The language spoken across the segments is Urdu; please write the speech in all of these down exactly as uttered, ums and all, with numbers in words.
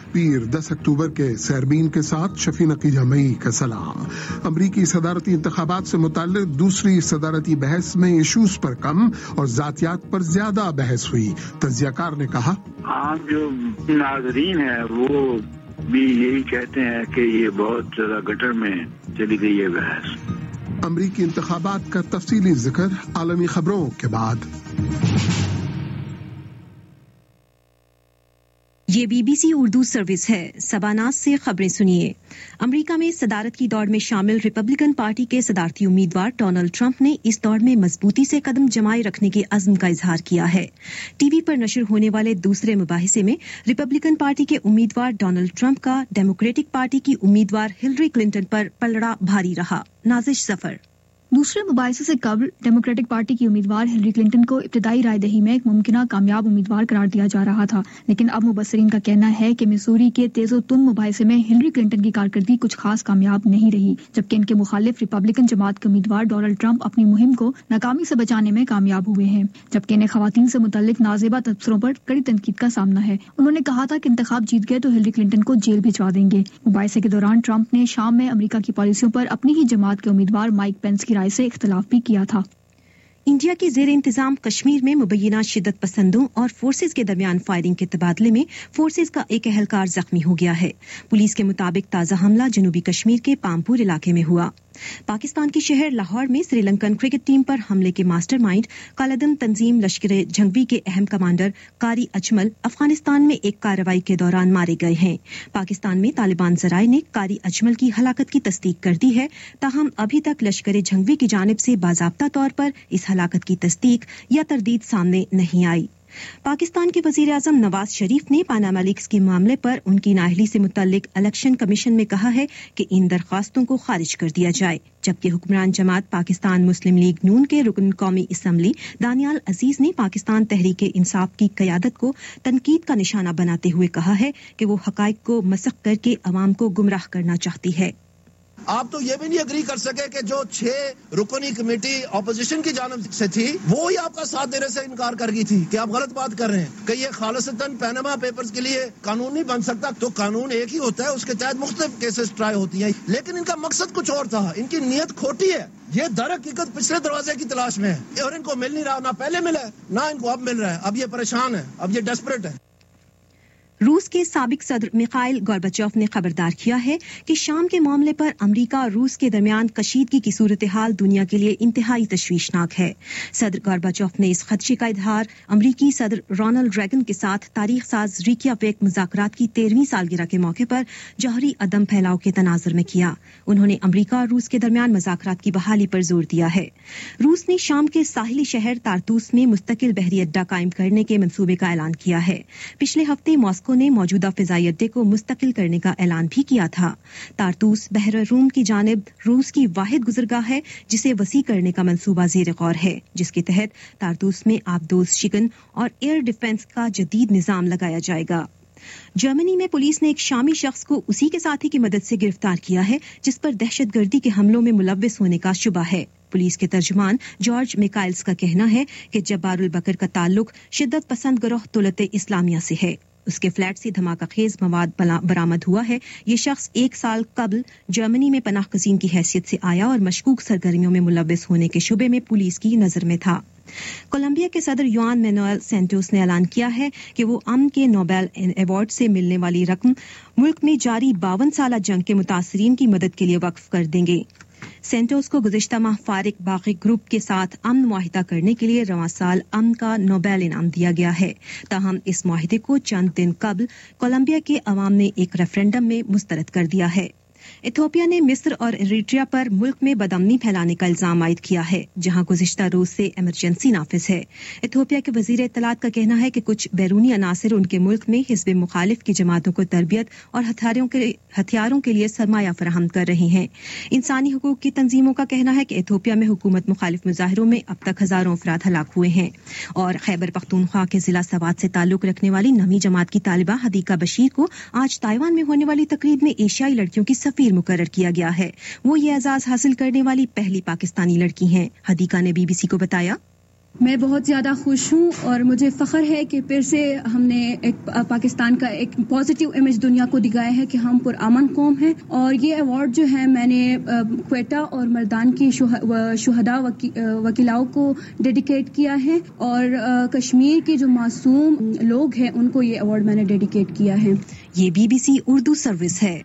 پیر دس اکتوبر کے سیربین کے ساتھ شفیع نقی جمعی کا صلاح۔ امریکی صدارتی انتخابات سے متعلق دوسری صدارتی بحث میں ایشوز پر کم اور ذاتیات پر زیادہ بحث ہوئی۔ تجزیہ کار نے کہا عام جو ناظرین ہیں وہ بھی یہی کہتے ہیں کہ یہ بہت زیادہ گٹر میں چلی گئی ہے بحث۔ امریکی انتخابات کا تفصیلی ذکر عالمی خبروں کے بعد۔ یہ B be C Urdu service ہے۔ سباناز سے خبریں سنیے۔ امریکہ میں صدارت کی دوڑ میں شامل ریپبلکن پارٹی کے صدارتی امیدوار ڈونلڈ ٹرمپ نے اس دوڑ میں مضبوطی سے قدم جمائے رکھنے کے عزم کا اظہار کیا ہے۔ ٹی وی پر نشر ہونے والے دوسرے مباحثے میں ریپبلکن پارٹی کے امیدوار ڈونلڈ ٹرمپ کا ڈیموکریٹک پارٹی کی امیدوار ہلری کلنٹن پر پلڑا بھاری رہا۔ نازش ظفر۔ دوسرے مباحثے سے قبل ڈیموکریٹک پارٹی کی امیدوار ہلری کلنٹن کو ابتدائی رائے دہی میں ایک ممکنہ کامیاب امیدوار قرار دیا جا رہا تھا، لیکن اب مبصرین کا کہنا ہے کہ مسوری کے تیز و تند مباحثے میں ہلری کلنٹن کی کارکردگی کچھ خاص کامیاب نہیں رہی، جبکہ ان کے مخالف ریپبلکن جماعت کے امیدوار ڈونلڈ ٹرمپ اپنی مہم کو ناکامی سے بچانے میں کامیاب ہوئے ہیں، جبکہ انہیں خواتین سے متعلق نازیبا تبصروں پر کڑی تنقید کا سامنا ہے۔ انہوں نے کہا تھا کہ انتخاب جیت گئے تو ہلری کلنٹن کو جیل بھجوا دیں گے۔ مباحثے کے دوران ٹرمپ نے شام میں امریکہ کی پالیسیوں پر اپنی ہی جماعت کے امیدوار مائک پینس کی رائے سے اختلاف بھی کیا تھا۔ انڈیا کے زیر انتظام کشمیر میں مبینہ شدت پسندوں اور فورسز کے درمیان فائرنگ کے تبادلے میں فورسز کا ایک اہلکار زخمی ہو گیا ہے۔ پولیس کے مطابق تازہ حملہ جنوبی کشمیر کے پامپور علاقے میں ہوا۔ پاکستان کی شہر لاہور میں سری لنکن کرکٹ ٹیم پر حملے کے ماسٹر مائنڈ کالعدم تنظیم لشکر جھنگوی کے اہم کمانڈر قاری اجمل افغانستان میں ایک کارروائی کے دوران مارے گئے ہیں۔ پاکستان میں طالبان ذرائع نے قاری اجمل کی ہلاکت کی تصدیق کر دی ہے، تاہم ابھی تک لشکر جھنگوی کی جانب سے باضابطہ طور پر اس ہلاکت کی تصدیق یا تردید سامنے نہیں آئی۔ پاکستان کے وزیر اعظم نواز شریف نے پاناما لیکس کے معاملے پر ان کی نااہلی سے متعلق الیکشن کمیشن میں کہا ہے کہ ان درخواستوں کو خارج کر دیا جائے، جبکہ حکمران جماعت پاکستان مسلم لیگ نون کے رکن قومی اسمبلی دانیال عزیز نے پاکستان تحریک انصاف کی قیادت کو تنقید کا نشانہ بناتے ہوئے کہا ہے کہ وہ حقائق کو مسخ کر کے عوام کو گمراہ کرنا چاہتی ہے۔ آپ تو یہ بھی نہیں اگری کر سکے کہ جو چھ رکنی کمیٹی اپوزیشن کی جانب سے تھی وہی آپ کا ساتھ دینے سے انکار کر گئی تھی کہ آپ غلط بات کر رہے ہیں کہ یہ خالصتاً پیناما پیپرز کے لیے قانون نہیں بن سکتا۔ تو قانون ایک ہی ہوتا ہے، اس کے تحت مختلف کیسز ٹرائی ہوتی ہیں، لیکن ان کا مقصد کچھ اور تھا، ان کی نیت کھوٹی ہے۔ یہ در حقیقت پچھلے دروازے کی تلاش میں ہے اور ان کو مل نہیں رہا، نہ پہلے ملا ہے نہ ان کو اب مل رہا ہے۔ اب یہ پریشان ہے، اب یہ ڈیسپریٹ ہے۔ روس کے سابق صدر میخائل گورباچوف نے خبردار کیا ہے کہ شام کے معاملے پر امریکہ اور روس کے درمیان کشیدگی کی صورتحال دنیا کے لیے انتہائی تشویشناک ہے۔ صدر گورباچوف نے اس خدشے کا اظہار امریکی صدر رونلڈ ریگن کے ساتھ تاریخ ساز ریکیاپیک مذاکرات کی تیرہویں سالگرہ کے موقع پر جوہری عدم پھیلاؤ کے تناظر میں کیا۔ انہوں نے امریکہ اور روس کے درمیان مذاکرات کی بحالی پر زور دیا ہے۔ روس نے شام کے ساحلی شہر تارتوس میں مستقل بحری اڈہ قائم کرنے کے منصوبے کا اعلان کیا ہے۔ پچھلے ہفتے ماسکو نے موجودہ فضائی اڈے کو مستقل کرنے کا اعلان بھی کیا تھا۔ تارتوس بحر روم کی جانب روس کی واحد گزرگاہ ہے جسے وسیع کرنے کا منصوبہ زیر غور ہے، جس کے تحت تارتوس میں آبدوز شکن اور ایئر ڈیفنس کا جدید نظام لگایا جائے گا۔ جرمنی میں پولیس نے ایک شامی شخص کو اسی کے ساتھی کی مدد سے گرفتار کیا ہے جس پر دہشت گردی کے حملوں میں ملوث ہونے کا شبہ ہے۔ پولیس کے ترجمان جارج میکائلز کا کہنا ہے کہ جبار البکر کا تعلق شدت پسند گروہ دولت اسلامیہ سے ہے۔ اس کے فلیٹ سے دھماکہ خیز مواد برآمد ہوا ہے۔ یہ شخص ایک سال قبل جرمنی میں پناہ گزین کی حیثیت سے آیا اور مشکوک سرگرمیوں میں ملوث ہونے کے شبے میں پولیس کی نظر میں تھا۔ کولمبیا کے صدر یوان مینوئل سینٹوس نے اعلان کیا ہے کہ وہ امن کے نوبل ایوارڈ سے ملنے والی رقم ملک میں جاری باون سالہ جنگ کے متاثرین کی مدد کے لیے وقف کر دیں گے۔ سینٹوس کو گزشتہ ماہ فارق باغی گروپ کے ساتھ امن معاہدہ کرنے کے لیے رواں سال امن کا نوبل انعام دیا گیا ہے، تاہم اس معاہدے کو چند دن قبل کولمبیا کے عوام نے ایک ریفرینڈم میں مسترد کر دیا ہے۔ ایتھوپیا نے مصر اور ایریٹریا پر ملک میں بدامنی پھیلانے کا الزام عائد کیا ہے، جہاں گزشتہ روز سے ایمرجنسی نافذ ہے۔ ایتھوپیا کے وزیر اطلاعات کا کہنا ہے کہ کچھ بیرونی عناصر ان کے ملک میں حزب مخالف کی جماعتوں کو تربیت اور ہتھیاروں کے ہتھیاروں کے لیے سرمایہ فراہم کر رہے ہیں۔ انسانی حقوق کی تنظیموں کا کہنا ہے کہ ایتھوپیا میں حکومت مخالف مظاہروں میں اب تک ہزاروں افراد ہلاک ہوئے ہیں۔ اور خیبر پختونخوا کے ضلع سوات سے تعلق رکھنے والی نویں جماعت کی طالبہ حدیقہ بشیر کو آج تائیوان میں ہونے والی تقریب میں ایشیائی لڑکیوں کی سفیر مقرر کیا گیا ہے۔ وہ یہ اعزاز حاصل کرنے والی پہلی پاکستانی لڑکی ہیں۔ حدیقہ نے بی بی سی کو بتایا، میں بہت زیادہ خوش ہوں اور مجھے فخر ہے کہ پھر سے ہم نے ایک پاکستان کا ایک پازیٹیو امیج دنیا کو دکھایا ہے کہ ہم پرامن قوم ہیں. اور یہ ایوارڈ جو ہے میں نے کوئٹہ اور مردان کی شہداء وکلاؤں کو ڈیڈیکیٹ کیا ہے اور کشمیر کے جو معصوم لوگ ہیں ان کو یہ ایوارڈ میں نے ڈیڈیکیٹ کیا ہے. یہ B be C Urdu service ہے.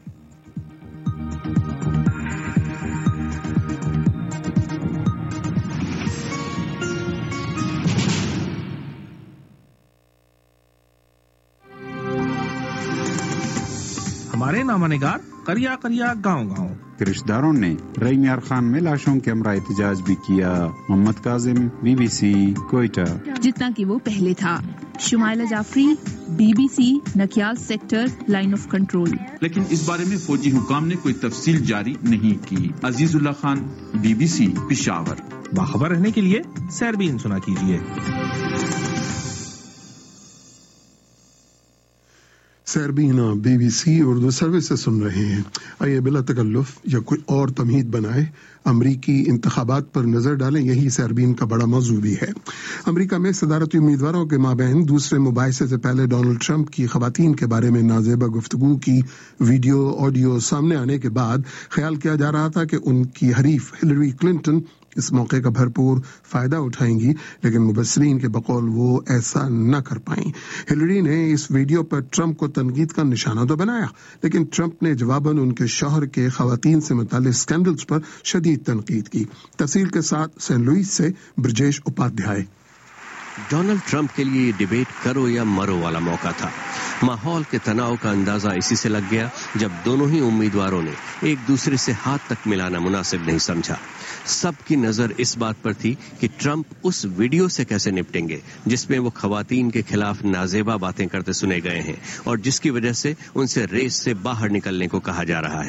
ہمارے نامہ نگار کریا کریا گاؤں گاؤں رشتہ داروں نے رئی میار خان میں لاشوں کے ہمراہ احتجاج بھی کیا. Muhammad Kazim, be B C Quetta. جتنا کہ وہ پہلے تھا. Shumaila Jafri, B be C Nakyal sector line of control. لیکن اس بارے میں فوجی حکام نے کوئی تفصیل جاری نہیں کی. Azizullah Khan, B be C Peshawar. باخبر رہنے کے لیے سیربین سنا کیجیے. سیربینا B be C Urdu service سے سن رہے ہیں. آئیے بلا تکلف یا کوئی اور تمہید بنائے امریکی انتخابات پر نظر ڈالیں. یہی سیربین کا بڑا موضوع بھی ہے. امریکہ میں صدارتی امیدواروں کے مابین دوسرے مباحثے سے پہلے ڈونلڈ ٹرمپ کی خواتین کے بارے میں نازیبا گفتگو کی ویڈیو آڈیو سامنے آنے کے بعد خیال کیا جا رہا تھا کہ ان کی حریف ہلری کلنٹن اس موقع کا بھرپور فائدہ اٹھائیں گی، لیکن مبصرین کے بقول وہ ایسا نہ کر پائیں. ہلری نے اس ویڈیو پر ٹرمپ کو تنقید کا نشانہ تو بنایا، لیکن ٹرمپ نے جواباً ان کے شوہر کے خواتین سے متعلق سکینڈلز پر شدید تنقید کی. تفصیل کے ساتھ سین لوئس سے برجیش اپادھیائے. ڈونلڈ ٹرمپ کے لیے یہ ڈیبیٹ کرو یا مرو والا موقع تھا. ماحول کے تناؤ کا اندازہ اسی سے لگ گیا جب دونوں ہی امیدواروں نے ایک دوسرے سے ہاتھ تک ملانا مناسب نہیں سمجھا. سب کی نظر اس بات پر تھی کہ ٹرمپ اس ویڈیو سے کیسے نپٹیں گے جس میں وہ خواتین کے خلاف نازیبا باتیں کرتے سنے گئے ہیں اور جس کی وجہ سے ان سے ریس سے باہر نکلنے کو کہا جا رہا ہے.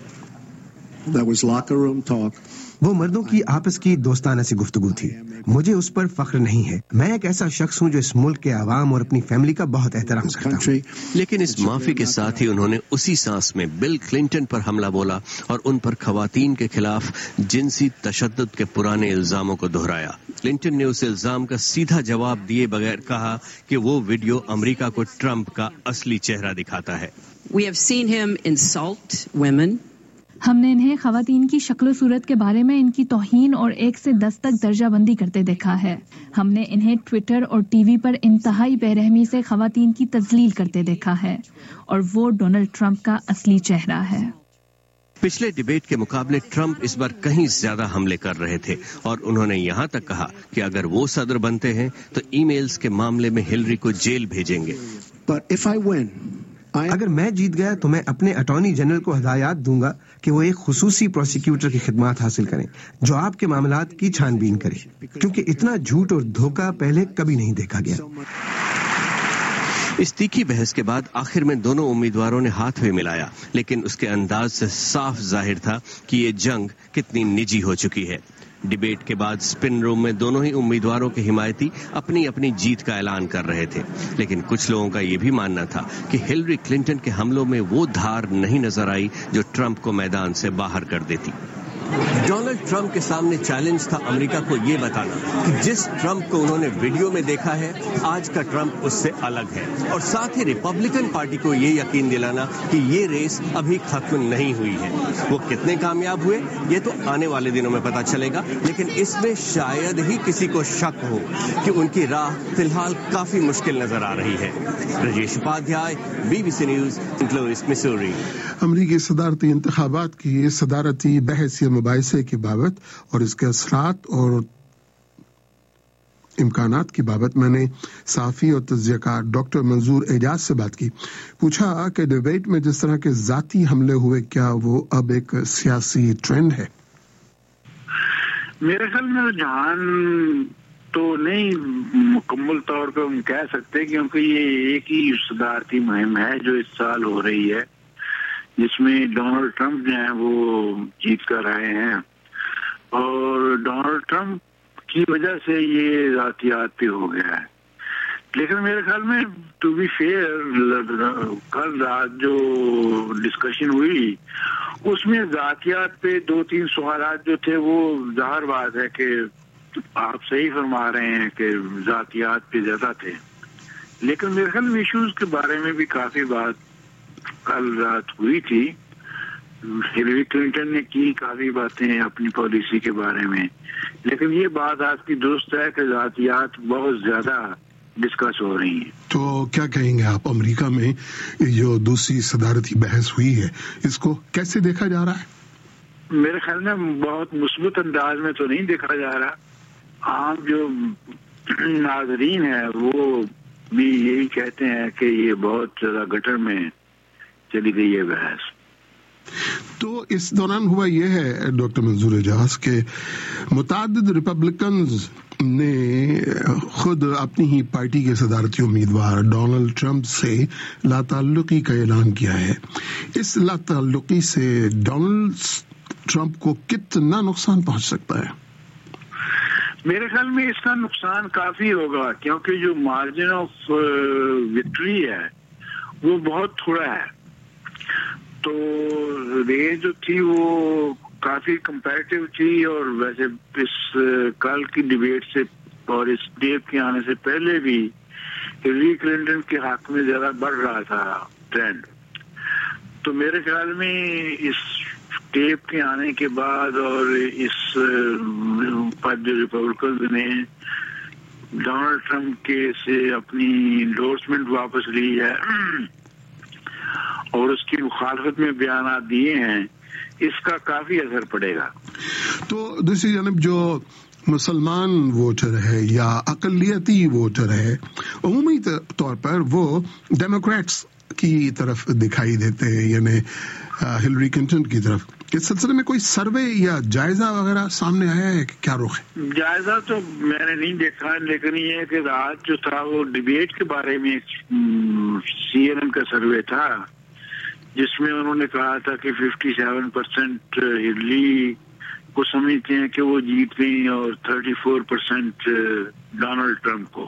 That was locker room talk. وہ مردوں کی آپس کی دوستانہ سی گفتگو تھی. مجھے اس پر فخر نہیں ہے. میں ایک ایسا شخص ہوں جو اس ملک کے عوام اور اپنی فیملی کا بہت احترام کرتا ہوں. لیکن اس معافی کے ساتھ ہی انہوں نے اسی سانس میں بل کلنٹن پر حملہ بولا اور ان پر خواتین کے خلاف جنسی تشدد کے پرانے الزاموں کو دہرایا. کلنٹن نے اس الزام کا سیدھا جواب دیے بغیر کہا کہ وہ ویڈیو امریکہ کو ٹرمپ کا اصلی چہرہ دکھاتا ہے. We have seen him insult women. ہم نے انہیں خواتین کی شکل و صورت کے بارے میں ان کی توہین اور ایک سے دس تک درجہ بندی کرتے دیکھا ہے. ہم نے انہیں ٹویٹر اور ٹی وی پر انتہائی بے رحمی سے خواتین کی تذلیل کرتے دیکھا ہے اور وہ ڈونلڈ ٹرمپ کا اصلی چہرہ ہے. پچھلے ڈیبیٹ کے مقابلے ٹرمپ اس بار کہیں زیادہ حملے کر رہے تھے اور انہوں نے یہاں تک کہا کہ اگر وہ صدر بنتے ہیں تو ای میلز کے معاملے میں ہلری کو جیل بھیجیں گے. But if I win, اگر میں جیت گیا تو میں اپنے اٹارنی جنرل کو ہدایات دوں گا کہ وہ ایک خصوصی پروسیکیوٹر کی خدمات حاصل کریں جو آپ کے معاملات کی چھان بین کرے، کیونکہ اتنا جھوٹ اور دھوکہ پہلے کبھی نہیں دیکھا گیا. اس تیکھی بحث کے بعد آخر میں دونوں امیدواروں نے ہاتھ بھی ملایا، لیکن اس کے انداز سے صاف ظاہر تھا کہ یہ جنگ کتنی نجی ہو چکی ہے. ڈیبیٹ کے بعد سپن روم میں دونوں ہی امیدواروں کے حمایتی اپنی اپنی جیت کا اعلان کر رہے تھے، لیکن کچھ لوگوں کا یہ بھی ماننا تھا کہ ہلری کلنٹن کے حملوں میں وہ دھار نہیں نظر آئی جو ٹرمپ کو میدان سے باہر کر دیتی. ڈونلڈ ٹرمپ کے سامنے چیلنج تھا امریکہ کو یہ بتانا کہ جس ٹرمپ کو انہوں نے ویڈیو میں دیکھا ہے آج کا ٹرمپ اس سے الگ ہے، اور ساتھ ہی ریپبلکن پارٹی کو یہ یقین دلانا کہ یہ ریس ابھی ختم نہیں ہوئی ہے. وہ کتنے کامیاب ہوئے یہ تو آنے والے دنوں میں پتہ چلے گا، لیکن اس میں شاید ہی کسی کو شک ہو کہ ان کی راہ فی الحال کافی مشکل نظر آ رہی ہے. Rajesh Upadhyay, B be C news, Saint Louis, Missouri. امریکی صدارتی انتخابات کی صدارتی بحث یا مباحثے کی بابت اور اس کے اثرات اور امکانات کی بابت میں نے صحافی اور تجزیہ کار ڈاکٹر منظور اعجاز سے بات کی. پوچھا کہ ڈیبیٹ میں جس طرح کے ذاتی حملے ہوئے کیا وہ اب ایک سیاسی ٹرینڈ ہے؟ میرے خیال میں جہان تو نہیں مکمل طور پہ ہم کہہ سکتے کیونکہ یہ ایک ہی صدارتی مہم ہے جو اس سال ہو رہی ہے جس میں ڈونلڈ ٹرمپ جو ہیں وہ جیت کر آئے ہیں، اور ڈونلڈ ٹرمپ کی وجہ سے یہ ذاتیات پہ ہو گیا ہے. لیکن میرے خیال میں ٹو بی فیئر کل رات جو ڈسکشن ہوئی اس میں ذاتیات پہ دو تین سوالات جو تھے وہ ظاہر بات ہے کہ آپ صحیح فرما رہے ہیں کہ ذاتیات پہ زیادہ تھے، لیکن میرے خیال میں ایشوز کے بارے میں بھی کافی بات کل رات ہوئی تھی. ہلری کلنٹن نے کی کافی باتیں اپنی پالیسی کے بارے میں، لیکن یہ بات آپ کی درست ہے کہ ذاتیات بہت زیادہ ڈسکس ہو رہی ہیں. تو کیا کہیں گے آپ، امریکہ میں جو دوسری صدارتی بحث ہوئی ہے اس کو کیسے دیکھا جا رہا ہے؟ میرے خیال میں بہت مثبت انداز میں تو نہیں دیکھا جا رہا. عام جو ناظرین ہیں وہ بھی یہی کہتے ہیں کہ یہ بہت زیادہ گٹر میں چلی گئی ہے بحث. تو اس دوران ہوا یہ ہے ڈاکٹر منظور اعجاز کہ متعدد ریپبلکنز نے خود اپنی ہی پارٹی کے صدارتی امیدوار ڈونلڈ ٹرمپ سے لا تعلقی کا اعلان کیا ہے. اس لا تعلقی سے ڈونلڈ ٹرمپ کو کتنا نقصان پہنچ سکتا ہے؟ میرے خیال میں اس کا نقصان کافی ہوگا، کیونکہ جو مارجن آف وکٹری ہے وہ بہت تھوڑا ہے. تو ریس جو تھی وہ کافی کمپیریٹیو تھی، اور ویسے اس کل کی ڈیبیٹ سے اور اس ٹیپ کے آنے سے پہلے بھی ہلری کلنٹن کے حق میں زیادہ بڑھ رہا تھا ٹرینڈ. تو میرے خیال میں اس ٹیپ کے آنے کے بعد اور اس پر جو ریپبلکنز نے ڈونلڈ ٹرمپ کے سے اپنی انڈورسمنٹ واپس لی ہے اور اس کی مخالفت میں بیانات دیے ہیں، اس کا کافی اثر پڑے گا. تو دوسری جانب جو مسلمان ووٹر ہے یا اقلیتی ووٹر ہے عمومی طور پر وہ ڈیموکریٹس کی طرف دکھائی دیتے ہیں، یعنی ہلری کلنٹن کی طرف. اس سلسلے میں کوئی سروے یا جائزہ وغیرہ سامنے آیا ہے کہ کیا رخ ہے؟ جائزہ تو میں نے نہیں دیکھا، لیکن یہ ہے کہ رات جو تھا وہ ڈیبیٹ کے بارے میں سی این این کا سروے تھا جس میں انہوں نے کہا تھا کہ ففٹی سیون پرسینٹ ہلری کو سمجھتے ہیں کہ وہ جیت گئی اور thirty four percent Donald Trump کو.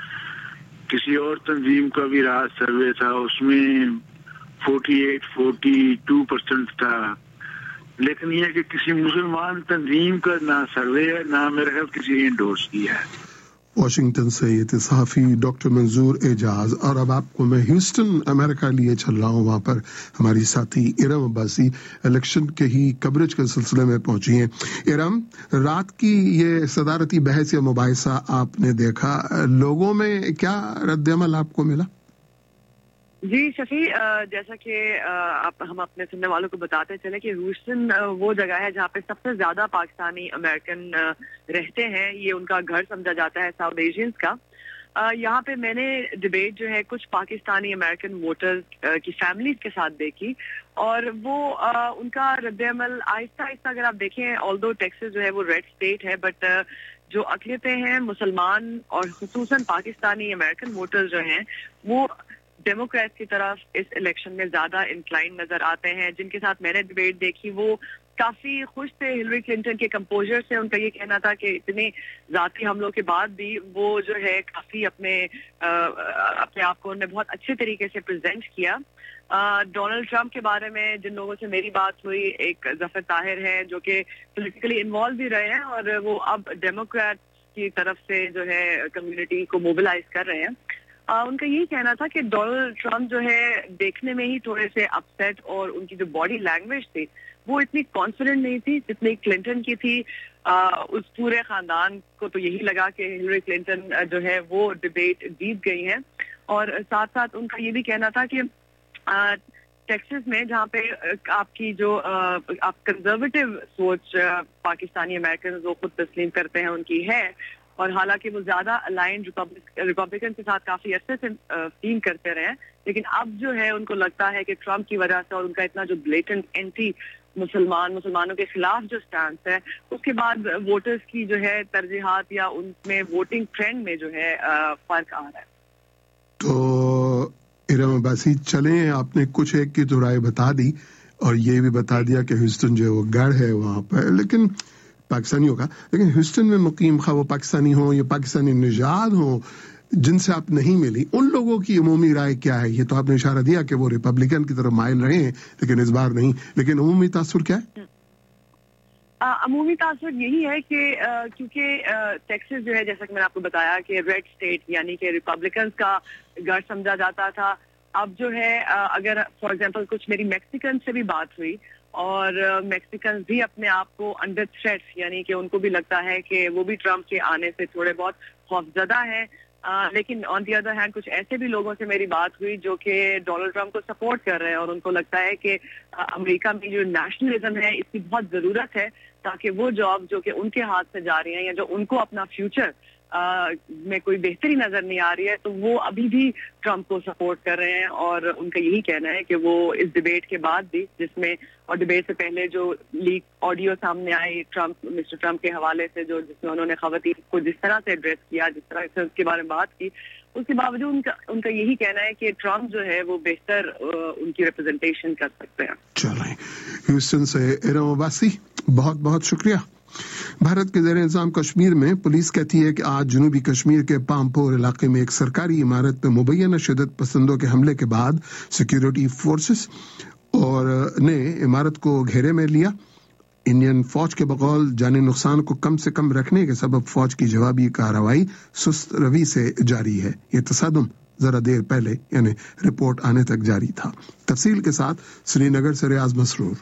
کسی اور تنظیم کا بھی رات سروے تھا، اس میں forty eight forty two percent تھا. لیکن یہ کہ کسی مسلمان تنظیم کا نہ سروے ہے نہ میرے خیال کسی نے انڈورس کیا ہے. واشنگٹن سے یہ تھے صحافی ڈاکٹر منظور اعجاز. اور اب آپ کو میں ہیوسٹن امریکہ لیے چل رہا ہوں، وہاں پر ہماری ساتھی ارم عباسی الیکشن کے ہی کوریج کے سلسلے میں پہنچی ہیں. ارم، رات کی یہ صدارتی بحث یا مباحثہ آپ نے دیکھا، لوگوں میں کیا رد عمل آپ کو ملا؟ جی شفیع، جیسا کہ آپ ہم اپنے سننے والوں کو بتاتے چلے کہ ہیوسٹن وہ جگہ ہے جہاں پہ سب سے زیادہ پاکستانی امریکن رہتے ہیں. یہ ان کا گھر سمجھا جاتا ہے ساؤتھ ایشینز کا. یہاں پہ میں نے ڈبیٹ جو ہے کچھ پاکستانی امریکن ووٹرز کی فیملیز کے ساتھ دیکھی، اور وہ ان کا رد عمل آہستہ آہستہ اگر آپ دیکھیں، آلدو ٹیکسس جو ہے وہ ریڈ اسٹیٹ ہے، بٹ جو اقلیتیں ہیں مسلمان اور خصوصاً پاکستانی امریکن ووٹرز جو ہیں وہ ڈیموکریٹ کی طرف اس الیکشن میں زیادہ انکلائن نظر آتے ہیں. جن کے ساتھ میں نے ڈیبیٹ دیکھی وہ کافی خوش تھے ہلری کلنٹن کے کمپوزر سے. ان کا یہ کہنا تھا کہ اتنے ذاتی حملوں کے بعد بھی وہ جو ہے کافی اپنے اپنے آپ کو انہوں نے بہت اچھے طریقے سے پریزنٹ کیا. ڈونلڈ ٹرمپ کے بارے میں جن لوگوں سے میری بات ہوئی، ایک ظفر طاہر ہے جو کہ پولیٹیکلی انوالو بھی رہے ہیں اور وہ اب ڈیموکریٹ کی طرف سے جو ہے کمیونٹی کو موبلائز کر رہے ہیں. ان کا یہی کہنا تھا کہ ڈونلڈ ٹرمپ جو ہے دیکھنے میں ہی تھوڑے سے اپسیٹ، اور ان کی جو باڈی لینگویج تھی وہ اتنی کانفیڈنٹ نہیں تھی جتنی کلنٹن کی تھی. اس پورے خاندان کو تو یہی لگا کہ ہلری کلنٹن جو ہے وہ ڈبیٹ جیت گئی ہیں. اور ساتھ ساتھ ان کا یہ بھی کہنا تھا کہ ٹیکسس میں جہاں پہ آپ کی جو آپ کنزرویٹو سوچ پاکستانی امریکن وہ خود تسلیم کرتے ہیں ان کی ہے، اور حالانکہ وہ زیادہ الائنڈ ریپبلکن کے ساتھ کافی عرصے سے فیم کرتے رہے ہیں، لیکن اب جو ہے ان کو لگتا ہے کہ ٹرمپ کی وجہ سے اور ان کا اتنا جو بلیٹنٹ اینٹی مسلمان مسلمانوں کے خلاف جو سٹانس ہے، اس کے بعد ووٹرز کی جو ہے ترجیحات یا ان میں ووٹنگ ٹرینڈ میں جو ہے فرق آ رہا ہے. تو ارم عباسی، چلیں آپ نے کچھ ایک کی تو رائے بتا دی اور یہ بھی بتا دیا کہ ہیوسٹن جو ہے وہ گڑھ ہے وہاں پہ، لیکن پاکستانیوں کا، لیکن ہیوسٹن میں مقیم خواہ وہ پاکستانی ہوں یا پاکستانی نژاد ہوں جن سے آپ نہیں ملی، ان لوگوں کی عمومی رائے کیا ہے؟ یہ تو آپ نے اشارہ دیا کہ وہ ریپبلکن کی طرف مائل رہے ہیں لیکن اس بار نہیں، لیکن عمومی تاثر کیا ہے؟ عمومی تاثر یہی ہے کہ کیونکہ ٹیکسس جو ہے جیسا کہ میں نے آپ کو بتایا کہ ریڈ اسٹیٹ یعنی کہ ریپبلکنس کا گھر سمجھا جاتا تھا. اب جو ہے اگر فار ایگزامپل کچھ میری میکسیکن سے بھی بات ہوئی اور میکسیکنز بھی اپنے آپ کو انڈر تھریٹ یعنی کہ ان کو بھی لگتا ہے کہ وہ بھی ٹرمپ کے آنے سے تھوڑے بہت خوفزدہ ہیں. Uh, لیکن آن دی ادر ہینڈ کچھ ایسے بھی لوگوں سے میری بات ہوئی جو کہ ڈونلڈ ٹرمپ کو سپورٹ کر رہے ہیں اور ان کو لگتا ہے کہ uh, امریکہ میں جو نیشنلزم ہے اس کی بہت ضرورت ہے تاکہ وہ جاب جو کہ ان کے ہاتھ سے جا رہی ہیں یا جو ان کو اپنا فیوچر uh, میں کوئی بہتری نظر نہیں آ رہی ہے تو وہ ابھی بھی ٹرمپ کو سپورٹ کر رہے ہیں. اور ان کا یہی کہنا ہے کہ وہ اس ڈبیٹ کے بعد بھی جس میں اور ڈبیٹ سے پہلے جو لیک آڈیو سامنے آئی ٹرمپ مسٹر ٹرمپ کے حوالے سے جو جس میں انہوں نے خواتین کو جس طرح سے ایڈریس کیا جس طرح سے اس کے بارے میں بات کی اس کے باوجود ان کا ان کا یہی کہنا ہے کہ ٹرمپ جو ہے وہ بہتر ان کی ریپرزنٹیشن کر سکتے ہیں. چلیں ہیوسٹن سے ارم عباسی بہت بہت شکریہ. بھارت کے زیر انتظام کشمیر میں پولیس کہتی ہے کہ آج جنوبی کشمیر کے پامپور علاقے میں ایک سرکاری عمارت پہ مبینہ شدت پسندوں کے حملے کے بعد سیکیورٹی فورسز اور نے عمارت کو گھیرے میں لیا. انڈین فوج کے بقول جانی نقصان کو کم سے کم رکھنے کے سبب فوج کی جوابی کارروائی سست روی سے جاری ہے. یہ تصادم ذرا دیر پہلے یعنی رپورٹ آنے تک جاری تھا. تفصیل کے ساتھ سری نگر سے ریاض مسرور.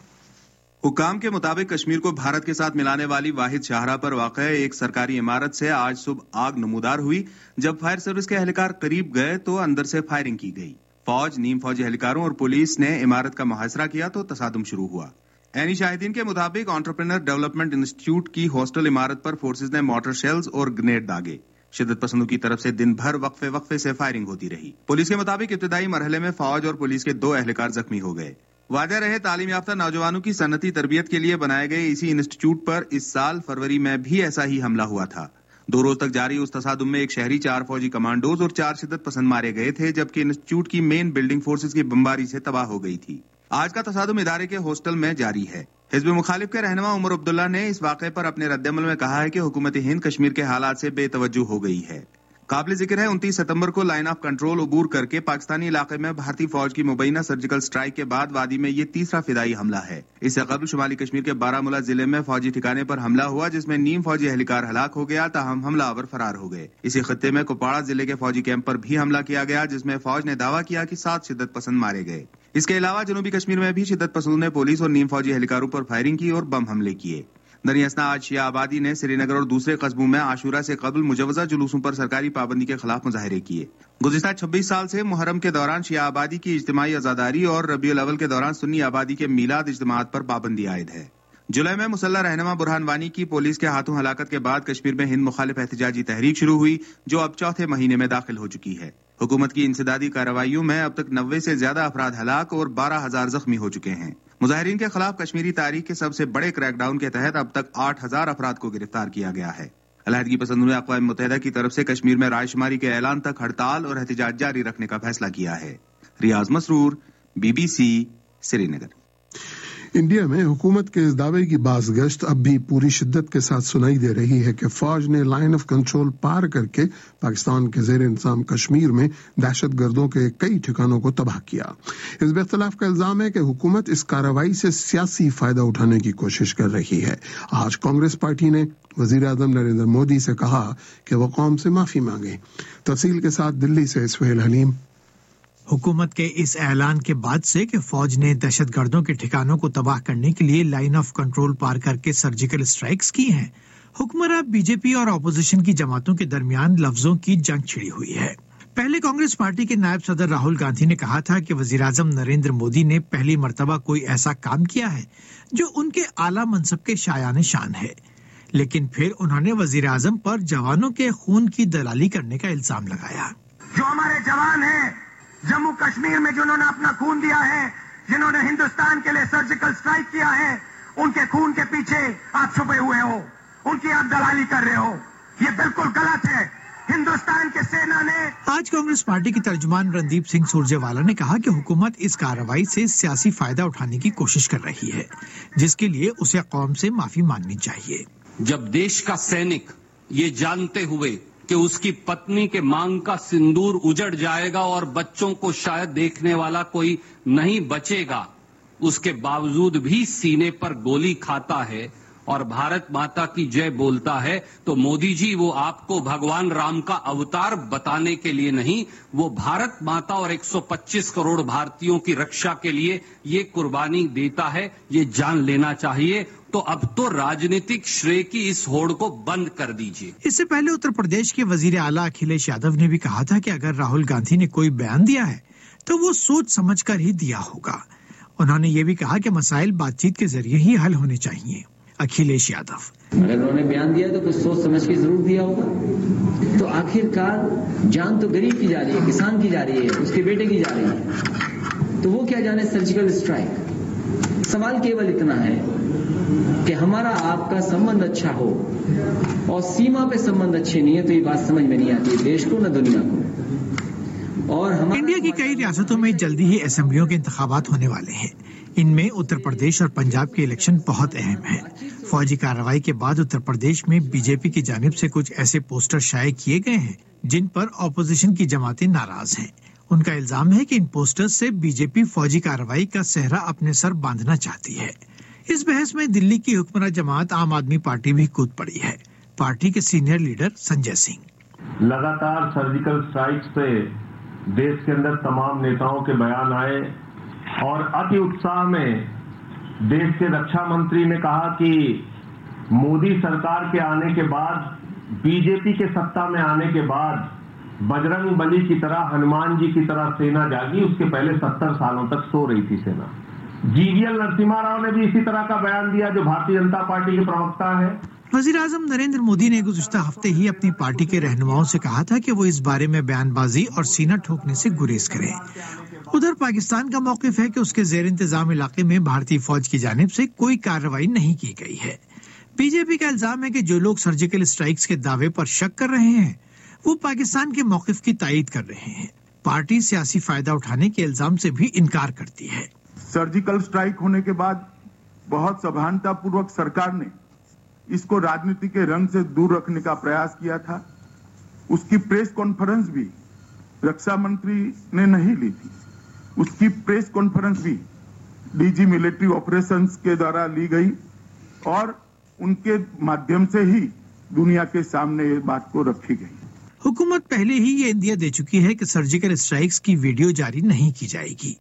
حکام کے مطابق کشمیر کو بھارت کے ساتھ ملانے والی واحد شاہراہ پر واقع ایک سرکاری عمارت سے آج صبح آگ نمودار ہوئی. جب فائر سروس کے اہلکار قریب گئے تو اندر سے فائرنگ کی گئی. فوج، نیم فوجی اہلکاروں اور پولیس نے عمارت کا محاصرہ کیا تو تصادم شروع ہوا. عینی شاہدین کے مطابق انٹرپرینر ڈیولپمنٹ انسٹیٹیوٹ کی ہاسٹل عمارت پر فورسز نے مارٹر شیلز اور گرینیڈ داغے. شدت پسندوں کی طرف سے دن بھر وقفے وقفے سے فائرنگ ہوتی رہی. پولیس کے مطابق ابتدائی مرحلے میں فوج اور پولیس کے دو اہلکار زخمی ہو گئے. واضح رہے تعلیم یافتہ نوجوانوں کی صنعتی تربیت کے لیے بنائے گئے اسی انسٹیٹیوٹ پر اس سال فروری میں بھی ایسا ہی حملہ ہوا تھا. دو روز تک جاری اس تصادم میں ایک شہری، چار فوجی کمانڈوز اور چار شدت پسند مارے گئے تھے جبکہ انسٹیٹیوٹ کی مین بلڈنگ فورسز کی بمباری سے تباہ ہو گئی تھی. آج کا تصادم ادارے کے ہاسٹل میں جاری ہے. حزب مخالف کے رہنما عمر عبداللہ نے اس واقعے پر اپنے رد عمل میں کہا ہے کہ حکومت ہند کشمیر کے حالات سے بے توجہ ہو گئی ہے. قابل ذکر ہے انتیس ستمبر کو لائن آف کنٹرول عبور کر کے پاکستانی علاقے میں بھارتی فوج کی مبینہ سرجیکل سٹرائیک کے بعد وادی میں یہ تیسرا فدائی حملہ ہے. اس سے قبل شمالی کشمیر کے بارہ مولہ ضلع میں فوجی ٹھکانے پر حملہ ہوا جس میں نیم فوجی اہلکار ہلاک ہو گیا تاہم حملہ آور فرار ہو گئے. اسی خطے میں کپواڑہ ضلع کے فوجی کیمپ پر بھی حملہ کیا گیا جس میں فوج نے دعویٰ کیا کہ سات شدت پسند مارے گئے. اس کے علاوہ جنوبی کشمیر میں بھی شدت پسندوں نے پولیس اور نیم فوجی اہلکاروں پر فائرنگ کی اور بم حملے کیے. درمیان آج شیعہ آبادی نے سری نگر اور دوسرے قصبوں میں عاشورہ سے قبل مجوزہ جلوسوں پر سرکاری پابندی کے خلاف مظاہرے کیے. گزشتہ چھبیس سال سے محرم کے دوران شیعہ آبادی کی اجتماعی عزاداری اور ربیع الاول کے دوران سنی آبادی کے میلاد اجتماعات پر پابندی عائد ہے. جولائی میں مسلح رہنما برہان وانی کی پولیس کے ہاتھوں ہلاکت کے بعد کشمیر میں ہند مخالف احتجاجی تحریک شروع ہوئی جو اب چوتھے مہینے میں داخل ہو چکی ہے. حکومت کی انسدادی کارروائیوں میں اب تک نوے سے زیادہ افراد ہلاک اور بارہ ہزار زخمی ہو چکے ہیں. مظاہرین کے خلاف کشمیری تاریخ کے سب سے بڑے کریک ڈاؤن کے تحت اب تک آٹھ ہزار افراد کو گرفتار کیا گیا ہے. علیحدگی پسندوں نے اقوام متحدہ کی طرف سے کشمیر میں رائے شماری کے اعلان تک ہڑتال اور احتجاج جاری رکھنے کا فیصلہ کیا ہے. ریاض مسرور، بی بی سی، سری نگر. انڈیا میں حکومت کے اس دعوے کی باز گشت اب بھی پوری شدت کے ساتھ سنائی دے رہی ہے کہ فوج نے لائن آف کنٹرول پار کر کے پاکستان کے زیر انتظام کشمیر میں دہشت گردوں کے کئی ٹھکانوں کو تباہ کیا. اس بے اختلاف کا الزام ہے کہ حکومت اس کارروائی سے سیاسی فائدہ اٹھانے کی کوشش کر رہی ہے. آج کانگریس پارٹی نے وزیر اعظم نریندر مودی سے کہا کہ وہ قوم سے معافی مانگے. تفصیل کے ساتھ دلی سے سہیل حلیم. حکومت کے اس اعلان کے بعد سے کہ فوج نے دہشت گردوں کے ٹھکانوں کو تباہ کرنے کے لیے لائن آف کنٹرول پار کر کے سرجیکل اسٹرائکس کی ہیں، حکمراں بی جے پی اور اپوزیشن کی جماعتوں کے درمیان لفظوں کی جنگ چھڑی ہوئی ہے. پہلے کانگریس پارٹی کے نائب صدر راہل گاندھی نے کہا تھا کہ وزیر اعظم نریندر مودی نے پہلی مرتبہ کوئی ایسا کام کیا ہے جو ان کے اعلیٰ منصب کے شایان شان ہے، لیکن پھر انہوں نے وزیر اعظم پر جوانوں کے خون کی دلالی کرنے کا الزام لگایا. جو ہمارے جوان ہیں جموں کشمیر میں جنہوں نے اپنا خون دیا ہے، جنہوں نے ہندوستان کے لیے سرجیکل سٹرائک کیا ہے، ان کے خون کے پیچھے آپ چھپے ہوئے ہو، ان کی آپ دلالی کر رہے ہو. یہ بالکل غلط ہے. ہندوستان کے سینا نے آج کانگریس پارٹی کی ترجمان رندیپ سنگھ سورجیوالا نے کہا کہ حکومت اس کارروائی سے سیاسی فائدہ اٹھانے کی کوشش کر رہی ہے جس کے لیے اسے قوم سے معافی مانگنی چاہیے. جب دیش کا سینک یہ جانتے ہوئے کہ اس کی پتنی کے مانگ کا سندور اجڑ جائے گا اور بچوں کو شاید دیکھنے والا کوئی نہیں بچے گا، اس کے باوجود بھی سینے پر گولی کھاتا ہے، اور بھارت ماتا کی جے بولتا ہے تو مودی جی وہ آپ کو بھگوان رام کا اوتار بتانے کے لیے نہیں، وہ بھارت ماتا اور ایک سو پچیس کروڑ بھارتیوں کی رکشا کے لیے یہ قربانی دیتا ہے، یہ جان لینا چاہیے۔ تو اب تو راجنیتک شرے کی اس ہوڑ کو بند کر دیجیے۔ اس سے پہلے اتر پردیش کے وزیر اعلیٰ اکھلیش یادو نے بھی کہا تھا کہ اگر راہل گاندھی نے کوئی بیان دیا ہے تو وہ سوچ سمجھ کر ہی دیا ہوگا۔ انہوں نے یہ بھی کہا کہ مسائل بات چیت کے ذریعے ہی حل ہونے چاہیے۔ اکھلیش یادو: اگر انہوں نے بیان دیا تو کچھ سوچ سمجھ کے ضرور دیا ہوگا۔ تو آخر کار جان تو غریب کی جا رہی ہے، کسان کی جا رہی ہے، اس کے بیٹے کی جا رہی ہے، تو وہ کیا جانے سرجیکل اسٹرائک۔ سوال کیول اتنا ہے کہ ہمارا آپ کا سمبند اچھا ہو اور سیما پہ سمبند اچھے نہیں ہے تو یہ بات سمجھ میں نہیں آتی ہے دیش کو نہ دنیا کو۔ اور انڈیا کی کئی ریاستوں میں جلدی ہی اسمبلیوں کے انتخابات ہونے والے ہیں۔ ان میں اتر پردیش اور پنجاب کے الیکشن بہت اہم ہیں۔ فوجی کارروائی کے بعد اتر پردیش میں بی جے پی کی جانب سے کچھ ایسے پوسٹر شائع کیے گئے ہیں جن پر اپوزیشن کی جماعتیں ناراض ہیں۔ ان کا الزام ہے کہ ان پوسٹر سے بی جے پی فوجی کارروائی کا صحرا اپنے سر باندھنا چاہتی ہے۔ اس بحث میں دلی کی حکمراں جماعت عام آدمی پارٹی بھی کود پڑی ہے۔ پارٹی کے سینئر لیڈر سنجے سنگھ: لگاتار سرجیکل اسٹرائکس پہ دیش کے اندر تمام نیتاؤں کے بیان آئے اور اتی اتساہ میں دیش کے رکشا منتری نے کہا کہ مودی سرکار کے آنے کے بعد، بی جے پی کے سत्ता میں آنے کے بعد بجرنگ بلی کی طرح، ہنومان جی کی طرح سینا جاگی۔ اس کے پہلے ستر سالوں تک سو رہی تھی سینا۔ G V L Narasimha Rao نے بھی اسی طرح کا بیان دیا، جو بھارتیہ جنتا پارٹی کے پروکتا ہے۔ وزیر اعظم نریندر مودی نے گزشتہ ہفتے ہی اپنی پارٹی کے رہنماؤں سے کہا تھا کہ وہ اس بارے میں بیان بازی اور سینہ ٹھوکنے سے گریز کریں۔ ادھر پاکستان کا موقف ہے کہ اس کے زیر انتظام علاقے میں بھارتی فوج کی جانب سے کوئی کارروائی نہیں کی گئی ہے۔ بی جے پی کا الزام ہے کہ جو لوگ سرجیکل اسٹرائکس کے دعوے پر شک کر رہے ہیں وہ پاکستان کے موقف کی تائید کر رہے ہیں۔ پارٹی سیاسی فائدہ اٹھانے کے الزام سے بھی انکار کرتی ہے۔ سرجیکل اسٹرائک ہونے کے بعد بہت سبھانتا پوروک سرکار نے اس کو راجنیتی کے رنگ سے دور رکھنے کا پریاس کیا تھا۔ اس کی پریس کانفرنس بھی رکشا منتری نے نہیں لی تھی، اس کی پریس کانفرنس بھی ڈی جی ملٹری آپریشنز کے دوارا لی گئی اور ان کے مادھیم سے ہی دنیا کے سامنے یہ بات کو رکھی گئی۔ حکومت پہلے ہی یہ اندیا دے چکی ہے کہ سرجیکل اسٹرائکس کی ویڈیو جاری نہیں کی جائے گی۔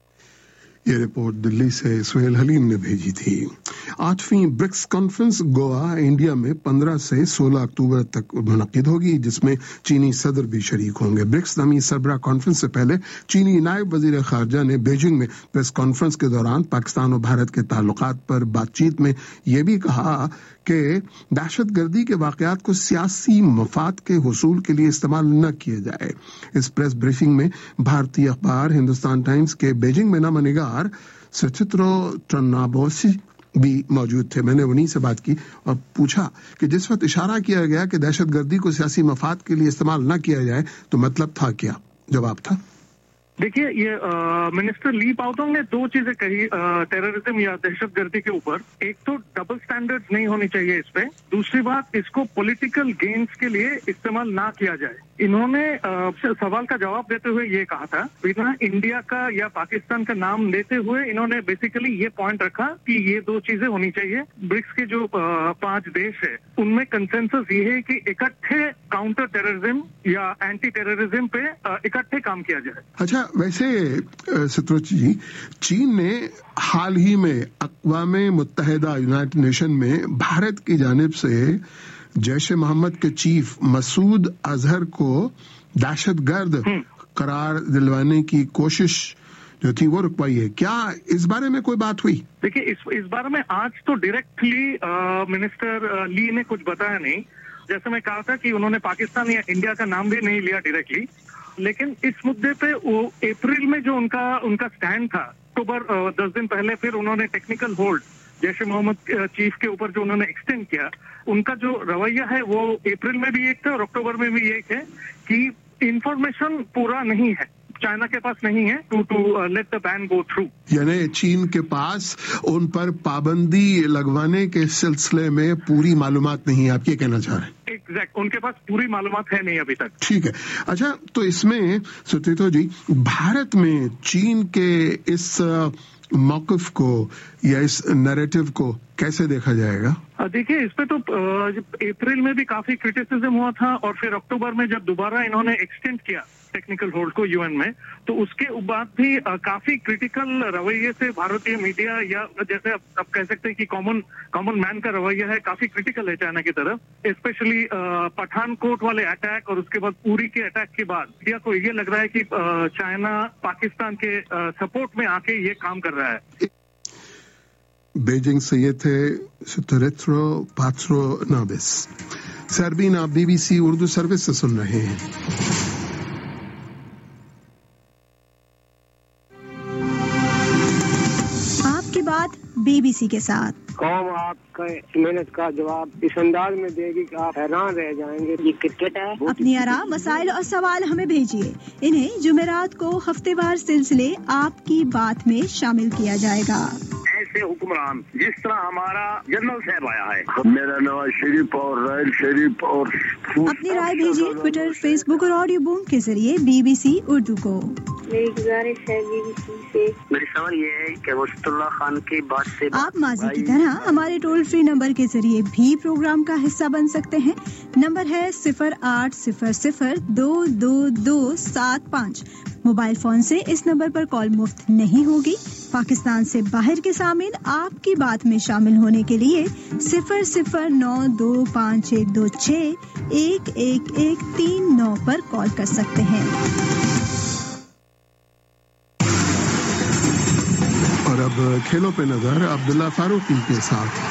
یہ رپورٹ دلی سے سہیل حلیم نے بھیجی تھی۔ آٹھویں برکس کانفرنس گوا انڈیا میں پندرہ سے سولہ اکتوبر تک منعقد ہوگی، جس میں چینی صدر بھی شریک ہوں گے۔ برکس نامی سربراہ کانفرنس سے پہلے چینی نائب وزیر خارجہ نے بیجنگ میں پریس کانفرنس کے دوران پاکستان اور بھارت کے تعلقات پر بات چیت میں یہ بھی کہا کہ دہشت گردی کے واقعات کو سیاسی مفاد کے حصول کے لیے استعمال نہ کیا جائے۔ اس پریس بریفنگ میں بھارتی اخبار ہندوستان ٹائمز کے بیجنگ میں نامہ نگار سچترو ٹرنابوسی بھی موجود تھے۔ میں نے انہی سے بات کی اور پوچھا کہ جس وقت اشارہ کیا گیا کہ دہشت گردی کو سیاسی مفاد کے لیے استعمال نہ کیا جائے تو مطلب تھا کیا؟ جواب تھا: دیکھیے، یہ منسٹر لی پاؤتونگ نے دو چیزیں کہی ٹیررزم یا دہشت گردی کے اوپر۔ ایک تو ڈبل سٹینڈرڈ نہیں ہونی چاہیے اس پہ، دوسری بات اس کو پولیٹیکل گینز کے لیے استعمال نہ کیا جائے۔ انہوں نے سوال کا جواب دیتے ہوئے یہ کہا تھا، بنا انڈیا کا یا پاکستان کا نام لیتے ہوئے انہوں نے بیسیکلی یہ پوائنٹ رکھا کہ یہ دو چیزیں ہونی چاہیے۔ برکس کے جو پانچ دیش ہے ان میں کنسنسس یہ ہے کہ اکٹھے کاؤنٹر ٹیررزم یا اینٹی ٹیررزم پہ اکٹھے کام کیا جائے۔ اچھا، ویسے ستروچ جی، چین نے حال ہی میں اقوام متحدہ یونائٹڈ نیشن میں بھارت کی جانب سے جیش محمد کے چیف مسعود اظہر کو دہشت گرد قرار دلوانے کی کوشش جو تھی وہ رکوائی ہے۔ کیا اس بارے میں کوئی بات ہوئی؟ دیکھیے، اس اس بارے میں آج تو ڈائریکٹلی منسٹر لی نے کچھ بتایا نہیں۔ جیسے میں کہا تھا کہ انہوں نے پاکستان یا انڈیا کا نام بھی نہیں لیا ڈائریکٹلی، لیکن اس مدعے پہ وہ اپریل میں جو ان کا ان کا سٹینڈ تھا، اکتوبر دس دن پہلے پھر انہوں نے technical hold Jaish Muhammad chief کے اوپر جو انہوں نے ایکسٹینڈ کیا، ان کا جو رویہ ہے وہ اپریل میں بھی ایک تھا اور اکتوبر میں بھی ایک ہے کہ انفارمیشن پورا نہیں ہے चाइना के पास नहीं है to to uh, let the ban go through. यानी चीन के पास उन पर पाबंदी लगवाने के सिलसिले में पूरी मालूमात नहीं है, आप ये कहना चाह रहे हैं? एग्जैक्ट, उनके पास पूरी मालूमात है नहीं अभी तक. ठीक है. अच्छा, तो इसमें सुतीतो जी, भारत में चीन के इस मौक़िफ़ को या इस नैरेटिव को कैसे देखा जाएगा? देखिए, इस पे तो अप्रैल में भी काफी क्रिटिसिज्म हुआ था और फिर अक्टूबर में जब दोबारा इन्होंने एक्सटेंड किया टेक्निकल होल्ड को यूएन में, तो उसके बाद भी काफी क्रिटिकल रवैये से भारतीय मीडिया या जैसे आप कह सकते हैं कि कॉमन कॉमन मैन का रवैया है, काफी क्रिटिकल है चाइना की तरफ. स्पेशली पठानकोट वाले अटैक और उसके बाद उरी के अटैक के बाद इंडिया को ये लग रहा है कि चाइना पाकिस्तान के सपोर्ट में आके ये काम कर रहा है. बीजिंग से ये थे सुतरेत्रो पात्रो नाबिस. सरबीन, आप बीबीसी उर्दू सर्विस से सुन रहे हैं. आपकी बात बीबीसी के साथ. कौम आपका मेहनत का जवाब इस अंदाज में देगी कि आप हैरान रह जाएंगे. ये क्रिकेट है. अपनी आराम, मसाइल और सवाल हमें भेजिए. इन्हें जुमेरात को हफ्तेवार सिलसिले आपकी बात में शामिल किया जाएगा. ऐसे हुक्मरान जिस तरह हमारा जनरल साहब आया है. मेरा नवाज शरीफ और रायल शरीफ और अपनी राय भेजिए ट्विटर, फेसबुक और ऑडियो बूम के जरिए बीबीसी उर्दू को. मेरी गुजारिश है बीबीसी से, मेरी सवाल ये है कि मुस्तफा खान की बात से आप माजी की तरह हमारे टोल फ्री नंबर के जरिए भी प्रोग्राम का हिस्सा बन सकते हैं. नंबर है सिफर आठ सिफर सिफर दो दो दो सात पाँच. मोबाइल फोन से इस नंबर पर कॉल मुफ्त नहीं होगी. पाकिस्तान से बाहर के सामीन आपकी बात में शामिल होने के लिए सिफर सिफर नौ दो पाँच एक दो छः एक एक एक तीन नौ पर कॉल कर सकते हैं. और अब खेलों पे नजर अब्दुल्ला फारूकी के साथ.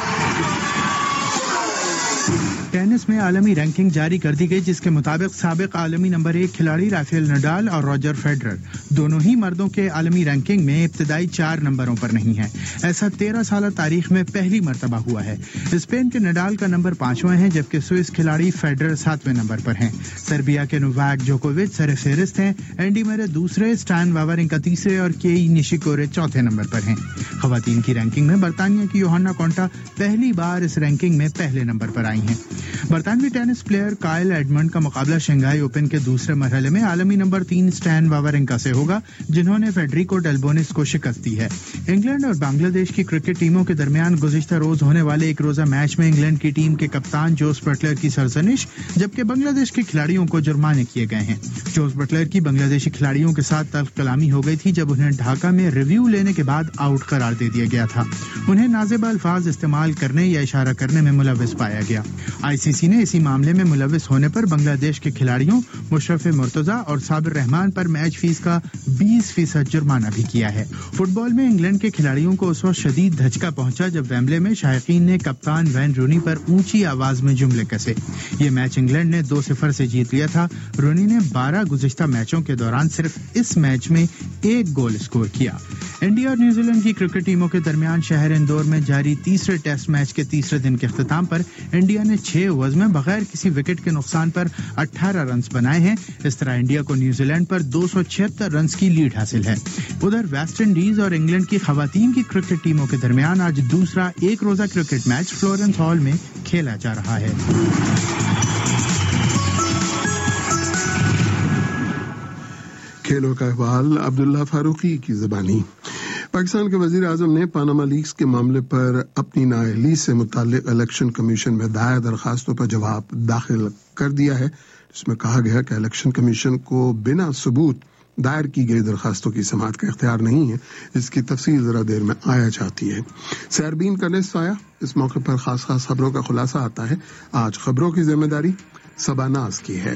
टेनिस में आलमी रैंकिंग जारी कर दी गई, जिसके मुताबिक साबिक आलमी नंबर एक खिलाड़ी राफेल नडाल और रॉजर फेडरर दोनों ही मर्दों के आलमी रैंकिंग में इब्तदाई चार नंबरों पर नहीं है. ऐसा तेरह साल तारीख में पहली मर्तबा हुआ है. स्पेन के नडाल का नंबर पांचवा है, जबकि स्विस खिलाड़ी फेडरर सातवें नंबर पर हैं. सर्बिया के नोवाक जोकोविच सरफहरिस्त हैं. एंडी मरे दूसरे, स्टैन वावरिंका तीसरे और केई निशिकोरे चौथे नंबर पर हैं. खवातीन की रैंकिंग में बरतानिया की योहाना कोंटा पहली बार इस रैंकिंग में पहले नंबर पर आई हैं. बरतानवी टेनिस प्लेयर काइल एडमंड का मुकाबला शंघाई ओपन के दूसरे मरहले में आलमी नंबर तीन स्टैन वावरिंका से होगा, जिन्होंने फेडरिको डेलबोनिस को शिकस्त दी है. इंग्लैंड और बांग्लादेश की क्रिकेट टीमों के दरमियान गुज़िश्ता रोज होने वाले एक रोजा मैच में इंग्लैंड की टीम के कप्तान जोस बटलर की सरजनिश, जबकि बांग्लादेश के खिलाड़ियों को जुर्माने किए गए हैं. जोस बटलर की बांग्लादेशी खिलाड़ियों के साथ तल्ख कलामी हो गई थी, जब उन्हें ढाका में रिव्यू लेने के बाद आउट करार दे दिया गया था. उन्हें नाज़ेबा अल्फाज इस्तेमाल करने या इशारा करने में मुलव्विस पाया गया. आईसीसी ने इसी मामले में मुलव्विस होने पर बांग्लादेश के खिलाड़ियों मुशर्रफ मुर्तजा और साबिर रहमान पर मैच फीस का बीस फीसद जुर्माना भी किया है. फुटबॉल में इंग्लैंड के खिलाड़ियों को उस वक्त शदीद धचका पहुंचा जब वेम्बले में शायकीन ने कप्तान वैन रूनी पर ऊंची आवाज में जुमले कसे. ये मैच इंग्लैंड ने दो सिफर से जीत लिया था. रूनी ने बारह गुज़िश्ता मैचों के दौरान सिर्फ इस मैच में एक गोल स्कोर किया. इंडिया और न्यूजीलैंड की क्रिकेट टीमों के दरमियान शहर इंदौर में जारी तीसरे टेस्ट मैच के तीसरे दिन के अख्ताम पर इंडिया ने छह ओवर्स में बगैर किसी विकेट के नुकसान पर अठारह रन बनाए हैं. इस तरह इंडिया को न्यूजीलैंड पर दो सौ छिहत्तर रन की लीड हासिल है. उधर वेस्ट इंडीज और इंग्लैंड की खवातीन की क्रिकेट टीमों के दरमियान आज दूसरा एक रोजा क्रिकेट मैच फ्लोरेंस हॉल में खेला जा रहा है. खेलों का अहवाल अब्दुल्ला फारूकी की ज़बानी. पाकिस्तान के वजीर आजम ने पानामा लीक्स के मामले पर अपनी नाअहली से मुताल्लिक इलेक्शन कमीशन में दायर दरखास्तों पर जवाब दाखिल कर दिया है, जिसमें कहा गया कि इलेक्शन कमीशन को बिना सबूत दायर की गई दरखास्तों की समाअत का इख्तियार नहीं है. इसकी तफसील जरा देर में आया चाहती है. सैरबीन का निस्फ आया. इस मौके पर खास खास खबरों का खुलासा आता है. आज खबरों की जिम्मेदारी सबानाज की है.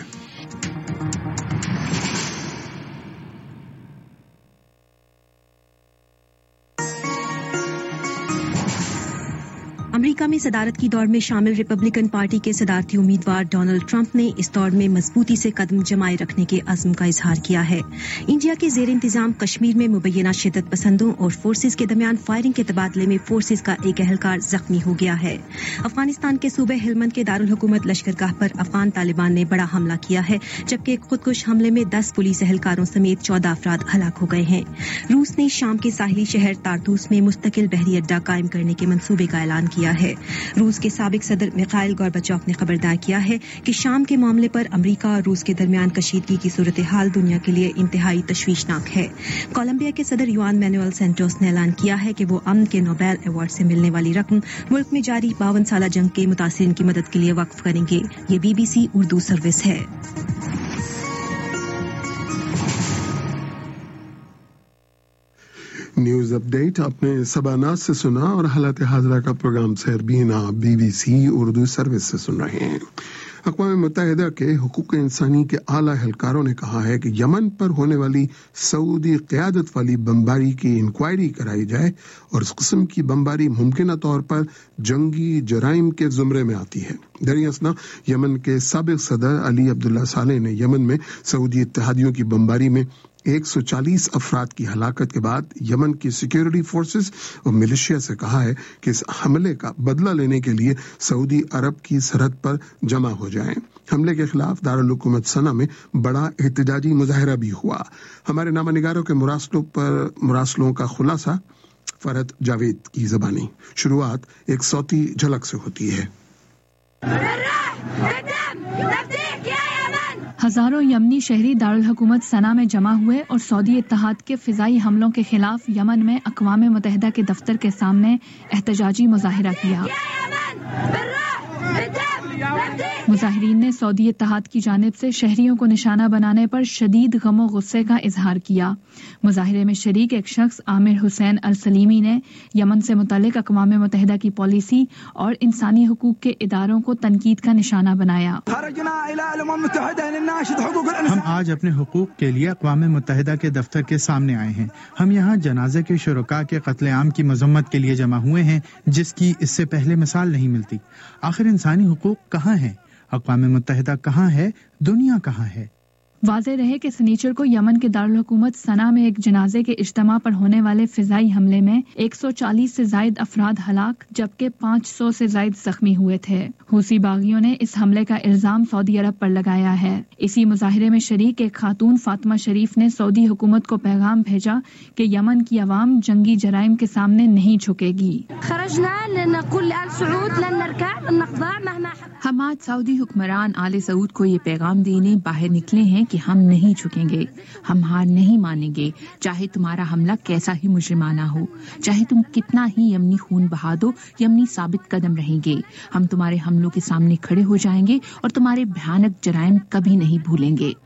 امریکہ میں صدارت کی دوڑ میں شامل ریپبلکن پارٹی کے صدارتی امیدوار ڈونلڈ ٹرمپ نے اس دوڑ میں مضبوطی سے قدم جمائے رکھنے کے عزم کا اظہار کیا ہے۔ انڈیا کے زیر انتظام کشمیر میں مبینہ شدت پسندوں اور فورسز کے درمیان فائرنگ کے تبادلے میں فورسز کا ایک اہلکار زخمی ہو گیا ہے۔ افغانستان کے صوبے ہلمند کے دارالحکومت لشکرگاہ پر افغان طالبان نے بڑا حملہ کیا ہے، جبکہ ایک خودکش حملے میں دس پولیس اہلکاروں سمیت چودہ افراد ہلاک ہو گئے ہیں۔ روس نے شام کے ساحلی شہر تارتوس میں مستقل بحری اڈہ قائم کرنے کے منصوبے کا اعلان کیا ہے۔ روس کے سابق صدر میخائل گورباچوف نے خبردار کیا ہے کہ شام کے معاملے پر امریکہ اور روس کے درمیان کشیدگی کی صورتحال دنیا کے لیے انتہائی تشویشناک ہے۔ کولمبیا کے صدر یوان مینوئل سینٹوس نے اعلان کیا ہے کہ وہ امن کے نوبیل ایوارڈ سے ملنے والی رقم ملک میں جاری باون سالہ جنگ کے متاثرین کی مدد کے لیے وقف کریں گے۔ یہ B be C Urdu service ہے۔ نیوز اپ ڈیٹ آپ نے سبانات سے سنا اور حالات حاضرہ کا programme سیربینا B be C Urdu service سے سن رہے ہیں۔ اقوام متحدہ کے حقوق انسانی کے اعلیٰ اہلکاروں نے کہا ہے کہ یمن پر ہونے والی سعودی قیادت والی بمباری کی انکوائری کرائی جائے اور اس قسم کی بمباری ممکنہ طور پر جنگی جرائم کے زمرے میں آتی ہے۔ دریں اثنا یمن کے سابق صدر علی عبداللہ صالح نے یمن میں سعودی اتحادیوں کی بمباری میں ایک سو چالیس افراد کی ہلاکت کے بعد یمن کی سیکیورٹی فورسز اور ملیشیا سے کہا ہے کہ اس حملے کا بدلہ لینے کے لیے سعودی عرب کی سرحد پر جمع ہو جائیں۔ حملے کے خلاف دارالحکومت صنعا میں بڑا احتجاجی مظاہرہ بھی ہوا۔ ہمارے نامہ نگاروں کے مراسلوں پر مراسلوں کا خلاصہ فرحت جاوید کی زبانی۔ شروعات ایک صوتی جھلک سے ہوتی ہے۔ ہزاروں یمنی شہری دارالحکومت صنعا میں جمع ہوئے اور سعودی اتحاد کے فضائی حملوں کے خلاف یمن میں اقوام متحدہ کے دفتر کے سامنے احتجاجی مظاہرہ کیا۔ مظاہرین نے سعودی اتحاد کی جانب سے شہریوں کو نشانہ بنانے پر شدید غم و غصے کا اظہار کیا۔ مظاہرے میں شریک ایک شخص عامر حسین السلیمی نے یمن سے متعلق اقوام متحدہ کی پالیسی اور انسانی حقوق کے اداروں کو تنقید کا نشانہ بنایا۔ ہم آج اپنے حقوق کے لیے اقوام متحدہ کے دفتر کے سامنے آئے ہیں۔ ہم یہاں جنازے کے شرکاء کے قتل عام کی مذمت کے لیے جمع ہوئے ہیں، جس کی اس سے پہلے مثال نہیں ملتی۔ آخر انسانی حقوق کہاں ہیں؟ اقوام متحدہ کہاں ہے؟ دنیا کہاں ہے؟ واضح رہے کہ سنیچر کو یمن کے دارالحکومت صنعا میں ایک جنازے کے اجتماع پر ہونے والے فضائی حملے میں ایک سو چالیس سے زائد افراد ہلاک جبکہ پانچ سو سے زائد زخمی ہوئے تھے۔ حوثی باغیوں نے اس حملے کا الزام سعودی عرب پر لگایا ہے۔ اسی مظاہرے میں شریک ایک خاتون فاطمہ شریف نے سعودی حکومت کو پیغام بھیجا کہ یمن کی عوام جنگی جرائم کے سامنے نہیں جھکے گی۔ ہم آج سعودی حکمران آل سعود کو یہ پیغام دینے باہر نکلے ہیں کہ ہم نہیں جھکیں گے، ہم ہار نہیں مانیں گے، چاہے تمہارا حملہ کیسا ہی مجرمانہ ہو، چاہے تم کتنا ہی یمنی خون بہا دو، یمنی ثابت قدم رہیں گے۔ ہم تمہارے حملوں کے سامنے کھڑے ہو جائیں گے اور تمہارے بھیانک جرائم کبھی نہیں بھولیں گے۔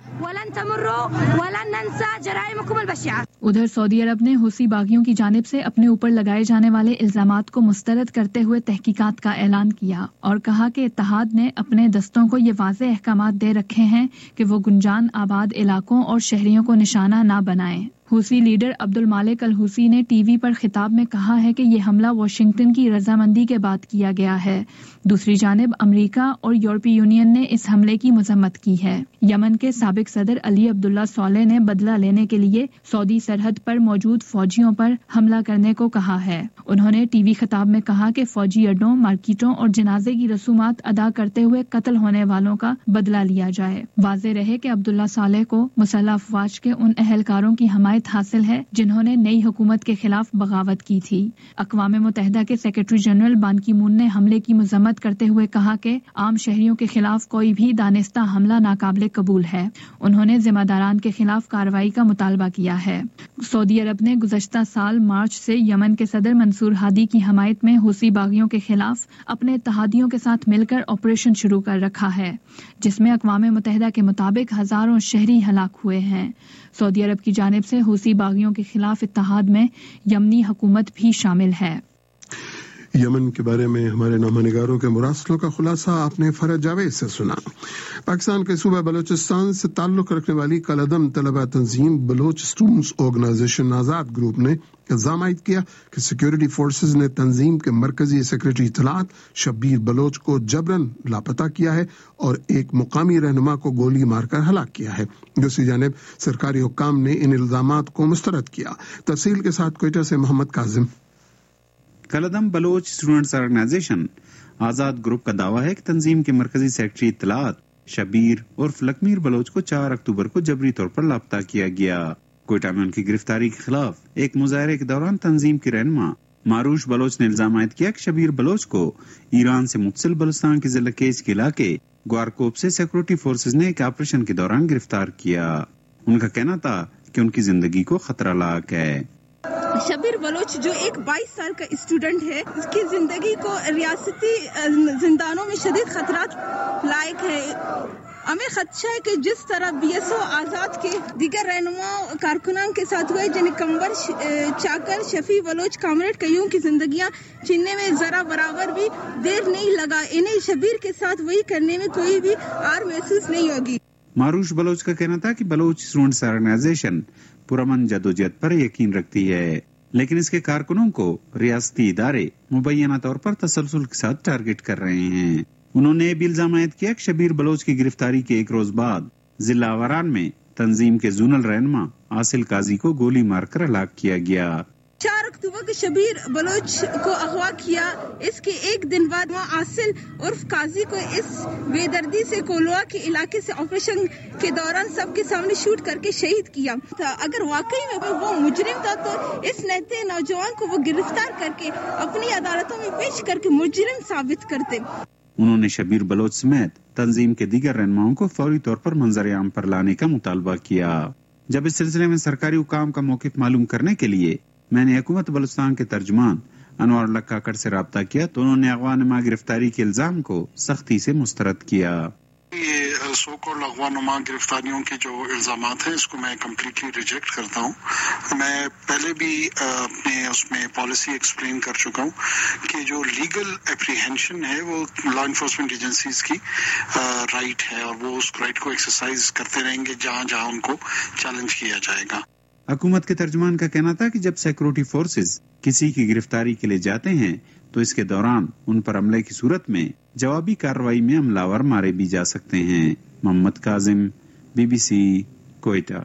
ادھر سعودی عرب نے حوثی باغیوں کی جانب سے اپنے اوپر لگائے جانے والے الزامات کو مسترد کرتے ہوئے تحقیقات کا اعلان کیا اور کہا کہ اتحاد نے اپنے دستوں کو یہ واضح احکامات دے رکھے ہیں کہ وہ گنجان آباد علاقوں اور شہریوں کو نشانہ نہ بنائیں۔ حوثی لیڈر عبد المالک الحوثی نے ٹی وی پر خطاب میں کہا ہے کہ یہ حملہ واشنگٹن کی رضامندی کے بعد کیا گیا ہے۔ دوسری جانب امریکہ اور یورپی یونین نے اس حملے کی مذمت کی ہے۔ یمن کے سابق صدر علی عبداللہ صالح نے بدلہ لینے کے لیے سعودی سرحد پر موجود فوجیوں پر حملہ کرنے کو کہا ہے۔ انہوں نے ٹی وی خطاب میں کہا کہ فوجی اڈوں، مارکیٹوں اور جنازے کی رسومات ادا کرتے ہوئے قتل ہونے والوں کا بدلہ لیا جائے۔ واضح رہے کہ عبداللہ صالح کو مسلح افواج کے ان اہلکاروں کی حمایت حاصل ہے جنہوں نے نئی حکومت کے خلاف بغاوت کی تھی۔ اقوام متحدہ کے سیکرٹری جنرل بان کی مون نے حملے کی مذمت کرتے ہوئے کہا کہ عام شہریوں کے خلاف کوئی بھی دانستہ حملہ ناقابل قبول ہے۔ انہوں نے ذمہ داران کے خلاف کارروائی کا مطالبہ کیا ہے۔ سعودی عرب نے گزشتہ سال مارچ سے یمن کے صدر منصور ہادی کی حمایت میں حوثی باغیوں کے خلاف اپنے اتحادیوں کے ساتھ مل کر آپریشن شروع کر رکھا ہے، جس میں اقوام متحدہ کے مطابق ہزاروں شہری ہلاک ہوئے ہیں۔ سعودی عرب کی جانب سے حوثی باغیوں کے خلاف اتحاد میں یمنی حکومت بھی شامل ہے۔ یمن کے بارے میں ہمارے نامہ نگاروں کے مراسلوں کا خلاصہ آپ نے فرج جاوید سے سنا۔ پاکستان کے صوبہ بلوچستان سے تعلق رکھنے والی کالعدم طلبہ تنظیم Baloch students organisation Azad group نے الزام عائد کیا کہ سیکیورٹی فورسز نے تنظیم کے مرکزی سیکرٹری اطلاعات شبیر بلوچ کو جبراً لاپتہ کیا ہے اور ایک مقامی رہنما کو گولی مار کر ہلاک کیا ہے۔ دوسری جانب سرکاری حکام نے ان الزامات کو مسترد کیا۔ تفصیل کے ساتھ کوئٹہ سے محمد کاظم۔ کالعدم Baloch students organisation Azad group کا دعویٰ ہے کہ تنظیم کے مرکزی سیکرٹری اطلاعات شبیر اور لکمیر بلوچ کو چار اکتوبر کو جبری طور پر لاپتہ کیا گیا۔ کوئٹہ میں ان کی گرفتاری کے خلاف ایک مظاہرے کے دوران تنظیم کی رہنما معروش بلوچ نے الزام عائد کیا کہ شبیر بلوچ کو ایران سے متصل بلوچستان کے ضلع کیچ کے علاقے گوارکوپ سے سیکورٹی فورسز نے ایک آپریشن کے دوران گرفتار کیا۔ ان کا کہنا تھا کہ ان کی زندگی کو خطرہ لاحق ہے۔ شبیر بلوچ جو ایک بائیس سال کا اسٹوڈنٹ ہے، اس کی زندگی کو ریاستی زندانوں میں شدید خطرات لائق ہے۔ ہمیں خدشہ ہے کہ جس طرح بی ایس او آزاد کے دیگر رہنما کارکنان کے ساتھ ہوئے، جنہیں کمبر چاکر شفیع بلوچ کامریڈ کئیوں کی زندگیاں چھیننے میں ذرا برابر بھی دیر نہیں لگا، انہیں شبیر کے ساتھ وہی کرنے میں کوئی بھی آر محسوس نہیں ہوگی۔ معروش بلوچ کا کہنا تھا کہ بلوچ اسٹوڈنٹس آرگنائزیشن پرامن جدوجہد پر یقین رکھتی ہے، لیکن اس کے کارکنوں کو ریاستی ادارے مبینہ طور پر تسلسل کے ساتھ ٹارگٹ کر رہے ہیں۔ انہوں نے بھی الزام عائد کیا کہ شبیر بلوچ کی گرفتاری کے ایک روز بعد ضلع آوران میں تنظیم کے زونل رہنما عاصل قاضی کو گولی مار کر ہلاک کیا گیا۔ چار اکتوبر کو شبیر بلوچ کو اغوا کیا، اس کے ایک دن بعد وہاں عاصل عرف قاضی کو اس بے دردی سے کولوا کے علاقے سے آپریشن کے دوران سب کے سامنے شوٹ کر کے شہید کیا تھا۔ اگر واقعی میں وہ مجرم تھا تو اس نہتے نوجوان کو وہ گرفتار کر کے اپنی عدالتوں میں پیش کر کے مجرم ثابت کرتے۔ انہوں نے شبیر بلوچ سمیت تنظیم کے دیگر رہنماؤں کو فوری طور پر منظر عام پر لانے کا مطالبہ کیا۔ جب اس سلسلے میں سرکاری حکام کا موقف معلوم کرنے کے لیے میں نے حکومت بلوچستان کے ترجمان انوار اللہ کاکڑ سے رابطہ کیا تو انہوں نے اغوا نما گرفتاری کے الزام کو سختی سے مسترد کیا۔ یہ سو کال اغوا نما گرفتاریوں کے جو الزامات ہیں، اس کو میں کمپلیٹلی ریجیکٹ کرتا ہوں۔ میں پہلے بھی اپنے اس میں پالیسی ایکسپلین کر چکا ہوں کہ جو لیگل اپریہینشن ہے وہ لا انفورسمنٹ ایجنسیز کی رائٹ ہے، اور وہ اس رائٹ کو ایکسرسائز کرتے رہیں گے جہاں جہاں ان کو چیلنج کیا جائے گا۔ حکومت کے ترجمان کا کہنا تھا کہ جب سیکورٹی فورسز کسی کی گرفتاری کے لیے جاتے ہیں تو اس کے دوران ان پر حملے کی صورت میں جوابی کارروائی میں حملہ آور مارے بھی جا سکتے ہیں۔ Muhammad Kazim, be B C, کوئٹہ۔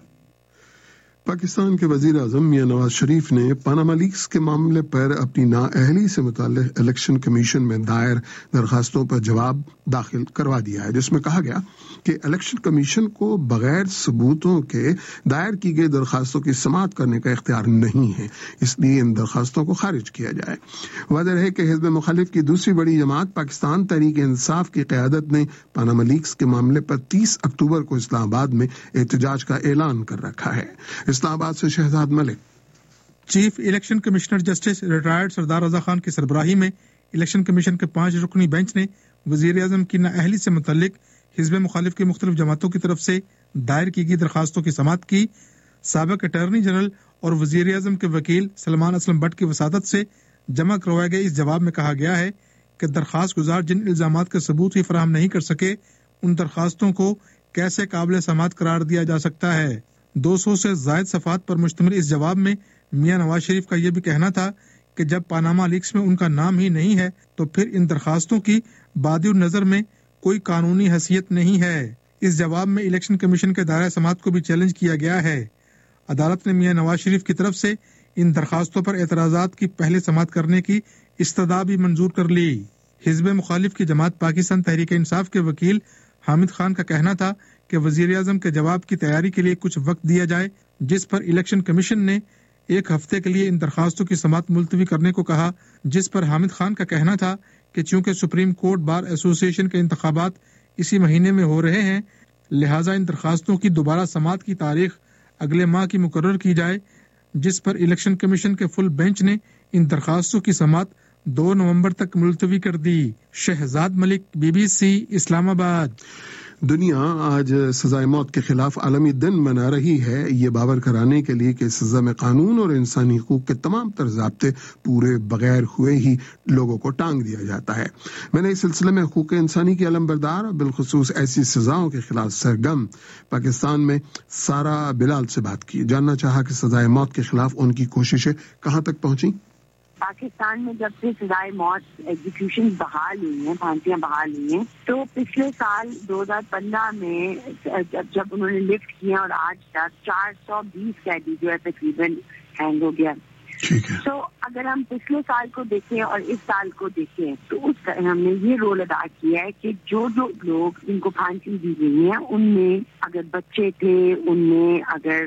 پاکستان کے وزیر اعظم میاں نواز شریف نے پاناما لیکس کے معاملے پر اپنی نااہلی سے متعلق الیکشن کمیشن میں دائر درخواستوں پر جواب داخل کروا دیا ہے، جس میں کہا گیا کہ الیکشن کمیشن کو بغیر ثبوتوں کے دائر کی گئی درخواستوں کی سماعت کرنے کا اختیار نہیں ہے، اس لیے ان درخواستوں کو خارج کیا جائے۔ واضح ہے کہ حزب مخالف کی دوسری بڑی جماعت پاکستان تحریک انصاف کی قیادت نے پاناما لیکس کے معاملے پر تیس اکتوبر کو اسلام آباد میں احتجاج کا اعلان کر رکھا ہے۔ اسلام آباد سے Shahzad Malik. Chief election commissioner justice retired Sardar Raza Khan کی سربراہی میں الیکشن کمیشن کے پانچ رکنی بینچ نے وزیر اعظم کی نااہلی سے متعلق حزب مخالف کی مختلف جماعتوں کی طرف سے دائر کی گئی درخواستوں کی سماعت کی۔ سابق اٹارنی جنرل اور وزیر اعظم کے وکیل سلمان اسلم بٹ کی وساطت سے جمع کروائے گئے اس جواب میں کہا گیا ہے کہ درخواست گزار جن الزامات کا ثبوت ہی فراہم نہیں کر سکے، ان درخواستوں کو کیسے قابل سماعت قرار دیا جا سکتا ہے۔ دو سو سے زائد صفحات پر مشتمل اس جواب میں میاں نواز شریف کا یہ بھی کہنا تھا کہ جب پاناما لیکس میں ان کا نام ہی نہیں ہے تو پھر ان درخواستوں کی بادی النظر میں کوئی قانونی حیثیت نہیں ہے۔ اس جواب میں الیکشن کمیشن کے دائرہ سماعت کو بھی چیلنج کیا گیا ہے۔ عدالت نے میاں نواز شریف کی طرف سے ان درخواستوں پر اعتراضات کی پہلے سماعت کرنے کی استدعا بھی منظور کر لی۔ حزب مخالف کی جماعت پاکستان تحریک انصاف کے وکیل حامد خان کا کہنا تھا کہ وزیر اعظم کے جواب کی تیاری کے لیے کچھ وقت دیا جائے، جس پر الیکشن کمیشن نے ایک ہفتے کے لیے ان درخواستوں کی سماعت ملتوی کرنے کو کہا، جس پر حامد خان کا کہنا تھا کہ چونکہ سپریم کورٹ بار ایسوسی ایشن کے انتخابات اسی مہینے میں ہو رہے ہیں، لہٰذا ان درخواستوں کی دوبارہ سماعت کی تاریخ اگلے ماہ کی مقرر کی جائے، جس پر الیکشن کمیشن کے فل بینچ نے ان درخواستوں کی سماعت دو نومبر تک ملتوی کر دی۔ شہزاد ملک، بی بی سی، اسلام آباد۔ دنیا آج سزائے موت کے خلاف عالمی دن منا رہی ہے، یہ باور کرانے کے لیے کہ سزا میں قانون اور انسانی حقوق کے تمام تر ضابطے پورے بغیر ہوئے ہی لوگوں کو ٹانگ دیا جاتا ہے۔ میں نے اس سلسلے میں حقوق انسانی کی علم بردار اور بالخصوص ایسی سزاؤں کے خلاف سرگرم پاکستان میں سارا بلال سے بات کی، جاننا چاہا کہ سزائے موت کے خلاف ان کی کوششیں کہاں تک پہنچی۔ پاکستان میں جب سے سزائے موت ایگزیکیوشن بحال ہوئی ہیں، پھانسیاں بحال ہوئی ہیں، تو پچھلے سال دو ہزار پندرہ میں جب انہوں نے لفٹ کیا اور آج تک چار سو بیس قیدی جو ہے تقریباً ہینگ ہو گیا۔ تو اگر ہم پچھلے سال کو دیکھیں اور اس سال کو دیکھیں تو اس ہم نے یہ رول ادا کیا ہے کہ جو جو لوگ جن کو پھانسی دی گئی ہیں ان میں اگر بچے تھے، ان میں اگر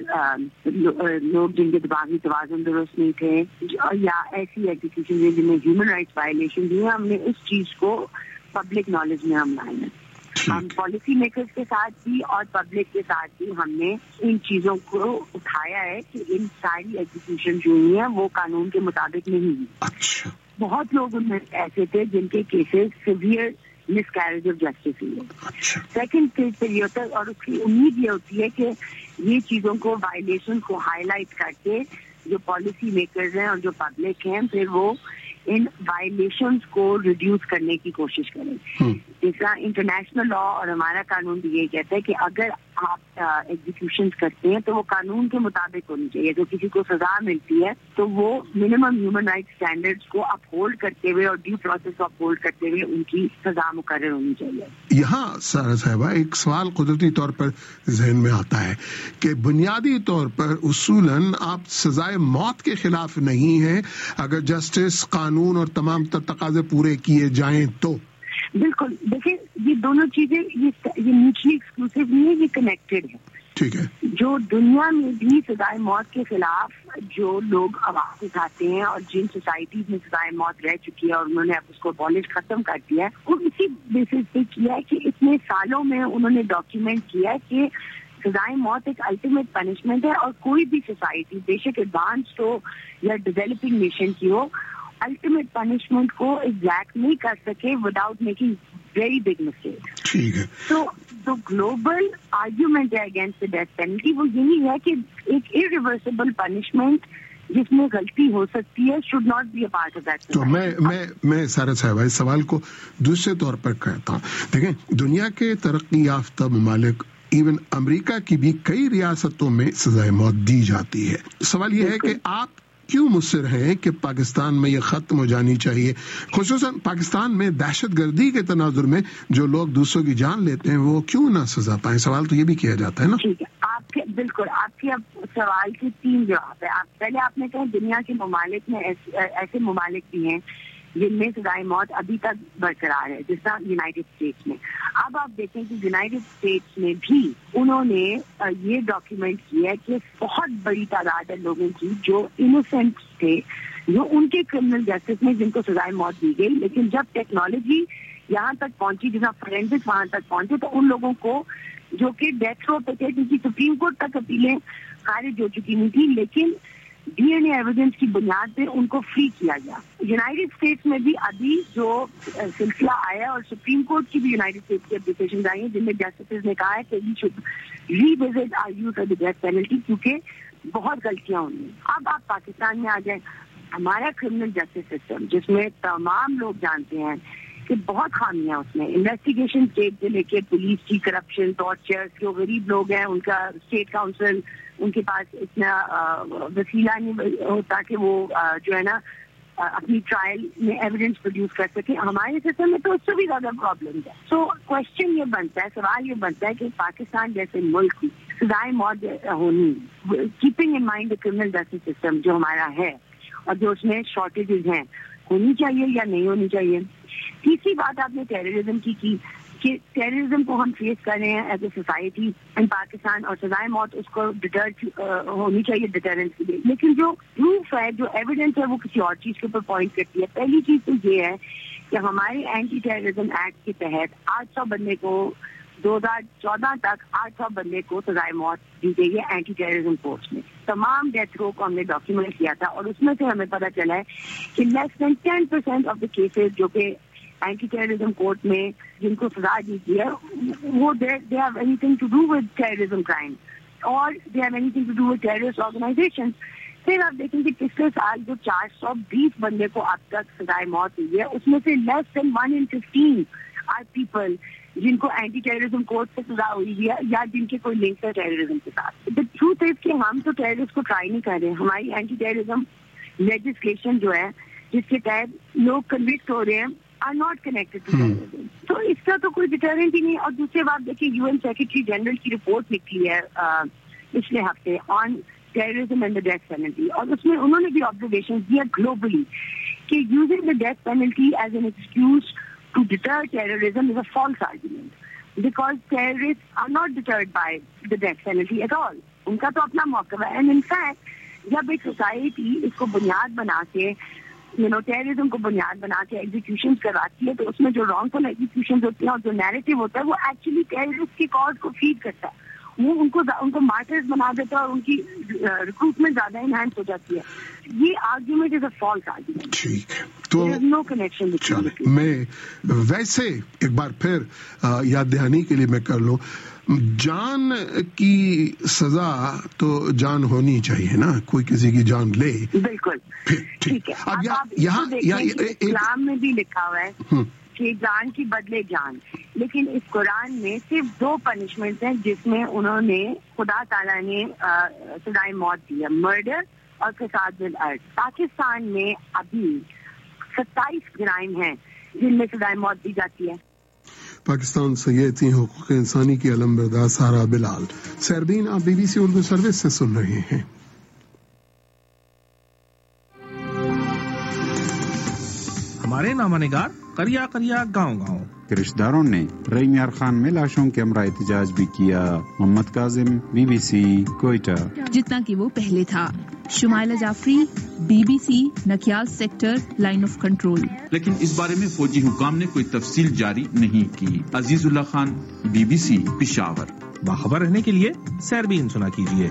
لوگ جن کے دماغی توازن درست نہیں تھے یا ایسی ایگزیکیوشن جن میں ہیومن رائٹس وائلیشن ہوئی، ہم نے اس چیز کو پبلک نالج میں ہم لائے ہیں۔ ہم پالیسی میکرز کے ساتھ بھی اور پبلک کے ساتھ بھی ہم نے ان چیزوں کو اٹھایا ہے کہ ان ساری ایگزیکیوشن جو ہوئی ہیں وہ قانون کے مطابق نہیں ہوئی۔ بہت لوگ ان میں ایسے تھے جن کے cases severe miscarriage of justice ہوئے۔ سیکنڈ اسٹیج پہ یہ ہوتا ہے اور اس کی امید یہ ہوتی ہے کہ یہ چیزوں کو وائلیشن کو ہائی لائٹ کر کے جو پالیسی میکرز ہیں اور جو پبلک ہیں پھر وہ ان وائلیشنز کو ریڈیوس کرنے کی کوشش کریں۔ جس طرح انٹرنیشنل لا اور ہمارا قانون بھی یہ کہتا ہے کہ اگر آپ ایگزیکیوشن کرتے ہیں تو وہ قانون کے مطابق ہونی چاہیے۔ جو کسی کو سزا ملتی ہے تو وہ منیمم ہیومن رائٹ اسٹینڈرڈز کو اپ ہولڈ کرتے ہوئے اور ڈیو پروسیس کو اپ ہولڈ کرتے ہوئے ان کی سزا مقرر ہونی چاہیے۔ یہاں سارا صاحبہ ایک سوال قدرتی طور پر ذہن میں آتا ہے کہ بنیادی طور پر اصولاً آپ سزائے موت کے خلاف نہیں ہیں اگر جسٹس، قانون اور تمام تر تقاضے پورے کیے جائیں تو۔ بالکل، دیکھیں یہ دونوں چیزیں یہ میوچلی ایکسکلوسیو نہیں ہے، یہ کنیکٹڈ ہے۔ ٹھیک ہے۔ جو دنیا میں بھی سزائے موت کے خلاف جو لوگ آواز اٹھاتے ہیں اور جن سوسائٹیز میں سزائے موت رہ چکی ہے اور انہوں نے اب اس کو ابالش ختم کر دیا ہے، وہ اسی بیسس پہ کیا ہے کہ اتنے سالوں میں انہوں نے ڈاکیومنٹ کیا ہے کہ سزائے موت ایک الٹیمیٹ پنشمنٹ ہے اور کوئی بھی سوسائٹی بے شک ایڈوانسڈ ہو یا ڈیولپنگ نیشن کی ہو الٹیمیٹ پنشمنٹ کو ایگزیکٹ نہیں کر سکے without making very big mistake. ٹھیک ہے۔ تو جو گلوبل آرگیومنٹ ہے اگینسٹ ڈیتھ پینلٹی وہ یہی ہے کہ ایک irreversible پنشمنٹ جس میں غلطی ہو سکتی ہے should not be a part of that۔ تو میں میں میں سارا صاحبہ اس سوال کو دوسرے طور پر کہتا ہوں۔ دیکھیں دنیا کے ترقی یافتہ ممالک ایون امریکہ کی بھی کئی ریاستوں میں سزائے موت دی جاتی ہے۔ سوال یہ ہے کہ آپ کیوں مصر ہیں کہ پاکستان میں یہ ختم ہو جانی چاہیے، خصوصاً پاکستان میں دہشت گردی کے تناظر میں جو لوگ دوسروں کی جان لیتے ہیں وہ کیوں نہ سزا پائیں؟ سوال تو یہ بھی کیا جاتا ہے نا۔ ٹھیک ہے، آپ کے بالکل آپ کے اب سوال کے تین جواب ہے۔ آپ پہلے آپ نے کہا دنیا کے ممالک میں ایسے ممالک بھی ہیں جن میں سزائے موت ابھی تک برقرار ہے، جس طرح یونائٹیڈ اسٹیٹس میں۔ اب آپ دیکھیں کہ یونائٹیڈ اسٹیٹس میں بھی انہوں نے یہ ڈاکیومنٹ کیا ہے کہ بہت بڑی تعداد ہے لوگوں کی جو انوسینٹ تھے، جو ان کے کرمنل جسٹس میں جن کو سزائے موت دی گئی، لیکن جب ٹیکنالوجی یہاں تک پہنچی، جہاں فورینسک وہاں تک پہنچے، تو ان لوگوں کو جو کہ ڈیتھ رو پہ تھے، جن کی سپریم کورٹ تک اپیلیں خارج ہو چکی نہیں تھی، لیکن ڈی این اے ایویڈنس کی بنیاد پہ ان کو فری کیا گیا۔ یونائٹیڈ اسٹیٹس میں بھی ابھی جو سلسلہ آیا اور سپریم کورٹ کی بھی یونائٹیڈ اسٹیٹس کی ڈیسیژنز آئی ہیں جن میں جسٹس نے کہا ہے کہ we should revisit our use of the death penalty کیونکہ بہت غلطیاں ہوئی ہیں۔ اب آپ پاکستان میں آ جائیں، ہمارا کرمنل جسٹس سسٹم جس میں تمام لوگ جانتے ہیں کہ بہت خامیاں اس میں، انویسٹیگیشن اسٹیٹ سے لے کے پولیس کی کرپشن، ٹارچر، جو غریب لوگ ہیں ان کا اسٹیٹ کاؤنسل ان کے پاس اتنا وسیلہ نہیں ہوتا کہ وہ جو ہے نا اپنی ٹرائل میں ایویڈنس پروڈیوس کر سکے۔ ہمارے سسٹم میں تو اس سے بھی زیادہ پرابلمس ہے۔ سو کوشچن یہ بنتا ہے، سوال یہ بنتا ہے کہ پاکستان جیسے ملک کی سزائے موت ہونی، keeping in mind criminal justice system جو ہمارا ہے اور جو اس میں شارٹیجز ہیں، ہونی چاہیے یا نہیں ہونی چاہیے۔ تیسری بات آپ نے ٹیررزم کی کی کہ ٹیررزم کو ہم فیس کر رہے ہیں as a society in Pakistan, اور سزائے موت اس کو ڈیٹر ہونی چاہیے ڈیٹرنس کے لیے، لیکن جو پروف ہے، جو ایویڈنس ہے، وہ کسی اور چیز کے اوپر پوائنٹ کرتی ہے۔ پہلی چیز تو یہ ہے کہ ہمارے اینٹی ٹیررزم ایکٹ کے تحت آٹھ سو بندے کو دو ہزار چودہ تک آٹھ سو بندے کو سزائے موت دی گئی ہے اینٹی ٹیررزم فورس میں۔ تمام ڈیتھ رو کو ہم نے ڈاکیومنٹ کیا تھا اور اس میں سے ہمیں پتہ چلا ہے کہ less than ten percent of the cases جو کہ اینٹی ٹیررزم کورٹ میں جن کو سزا دی گئی ہے وہ they have anything to do with terrorism crime اور they have anything to do with terrorist organization. پھر آپ دیکھیں کہ پچھلے سال جو چار سو بیس بندے کو اب تک سزائے موت ہوئی ہے اس میں سے less than one in fifteen are people جن کو اینٹی ٹیررزم کورٹ سے سزا ہوئی ہے یا جن کے کوئی لنک ہے ٹیررزم کے ساتھ. دا ٹروتھ از کہ ہم تو ٹیررسٹ کو ٹرائی نہیں کر رہے. ہماری اینٹی ٹیررزم لیجسلیشن جو ہے جس کے تحت لوگ کنوکٹ ہو رہے ہیں are not connected to terrorism, تو اس کا تو کوئی ڈیٹرنٹ ہی نہیں. اور دوسری بات دیکھیں یو این سیکرٹری جنرل کی رپورٹ نکلی ہے پچھلے ہفتے on terrorism and the death penalty, اور اس میں انہوں نے بھی آبزرویشن دیا گلوبلی کہ using the death penalty as an excuse to deter terrorism is a false argument because terrorist are not deterred by the death penalty at all. ان کا تو اپنا موقف ہے. اینڈ ان فیکٹ جب ایک سوسائٹی اس کو بنیاد بنا کے یو نو ٹیررزم کو بنیاد بنا کے ایگزیکیوشن کرواتی ہے تو اس میں جو رانگ فل ایگزیکیوشن ہوتے ہیں اور جو نیریٹو ہوتا ہے وہ ایکچولی ٹیررسٹ کی کاز کو فیڈ کرتا ہے. وہ ان کو ان کو مارٹرز بنا دیتا ہے اور ان کی ریکروٹمنٹ زیادہ انہینس ہو جاتی ہے. یہ argument is a false argument. ٹھیک ہے, تو نو کنیکشن. میں ویسے ایک بار پھر یاد دہانی کے لیے میں کر لوں, جان کی سزا تو جان ہونی چاہیے نا, کوئی کسی کی جان لے. بالکل ٹھیک ہے. اب یہاں اسلام میں بھی لکھا ہوا ہے کہ جان کی بدلے جان, لیکن اس قرآن میں صرف دو پنشمنٹ ہیں جس میں انہوں نے خدا تعالیٰ نے سزائے موت دی ہے, مرڈر اور فساد بالارض. پاکستان میں ابھی ستائیس جرائم ہیں جن میں سزائے موت دی جاتی ہے. پاکستان سے یہ تھی حقوق انسانی کی علم بردار سارا بلال. سیربین آپ B be C Urdu service سے سن رہے ہیں. ہمارے نامہ نگار کریا کریا گاؤں گاؤں رشتہ داروں نے رئی میار خان میں لاشوں کے ہمراہ احتجاج بھی کیا. Muhammad Kazim, be B C, Quetta. جتنا کہ وہ پہلے تھا. Shumaila Jafri, B be C, Nakyal sector, line of control. لیکن اس بارے میں فوجی حکام نے کوئی تفصیل جاری نہیں کی. Azizullah Khan, B be C, Peshawar. باخبر رہنے کے لیے سیربین سنا کیجیے.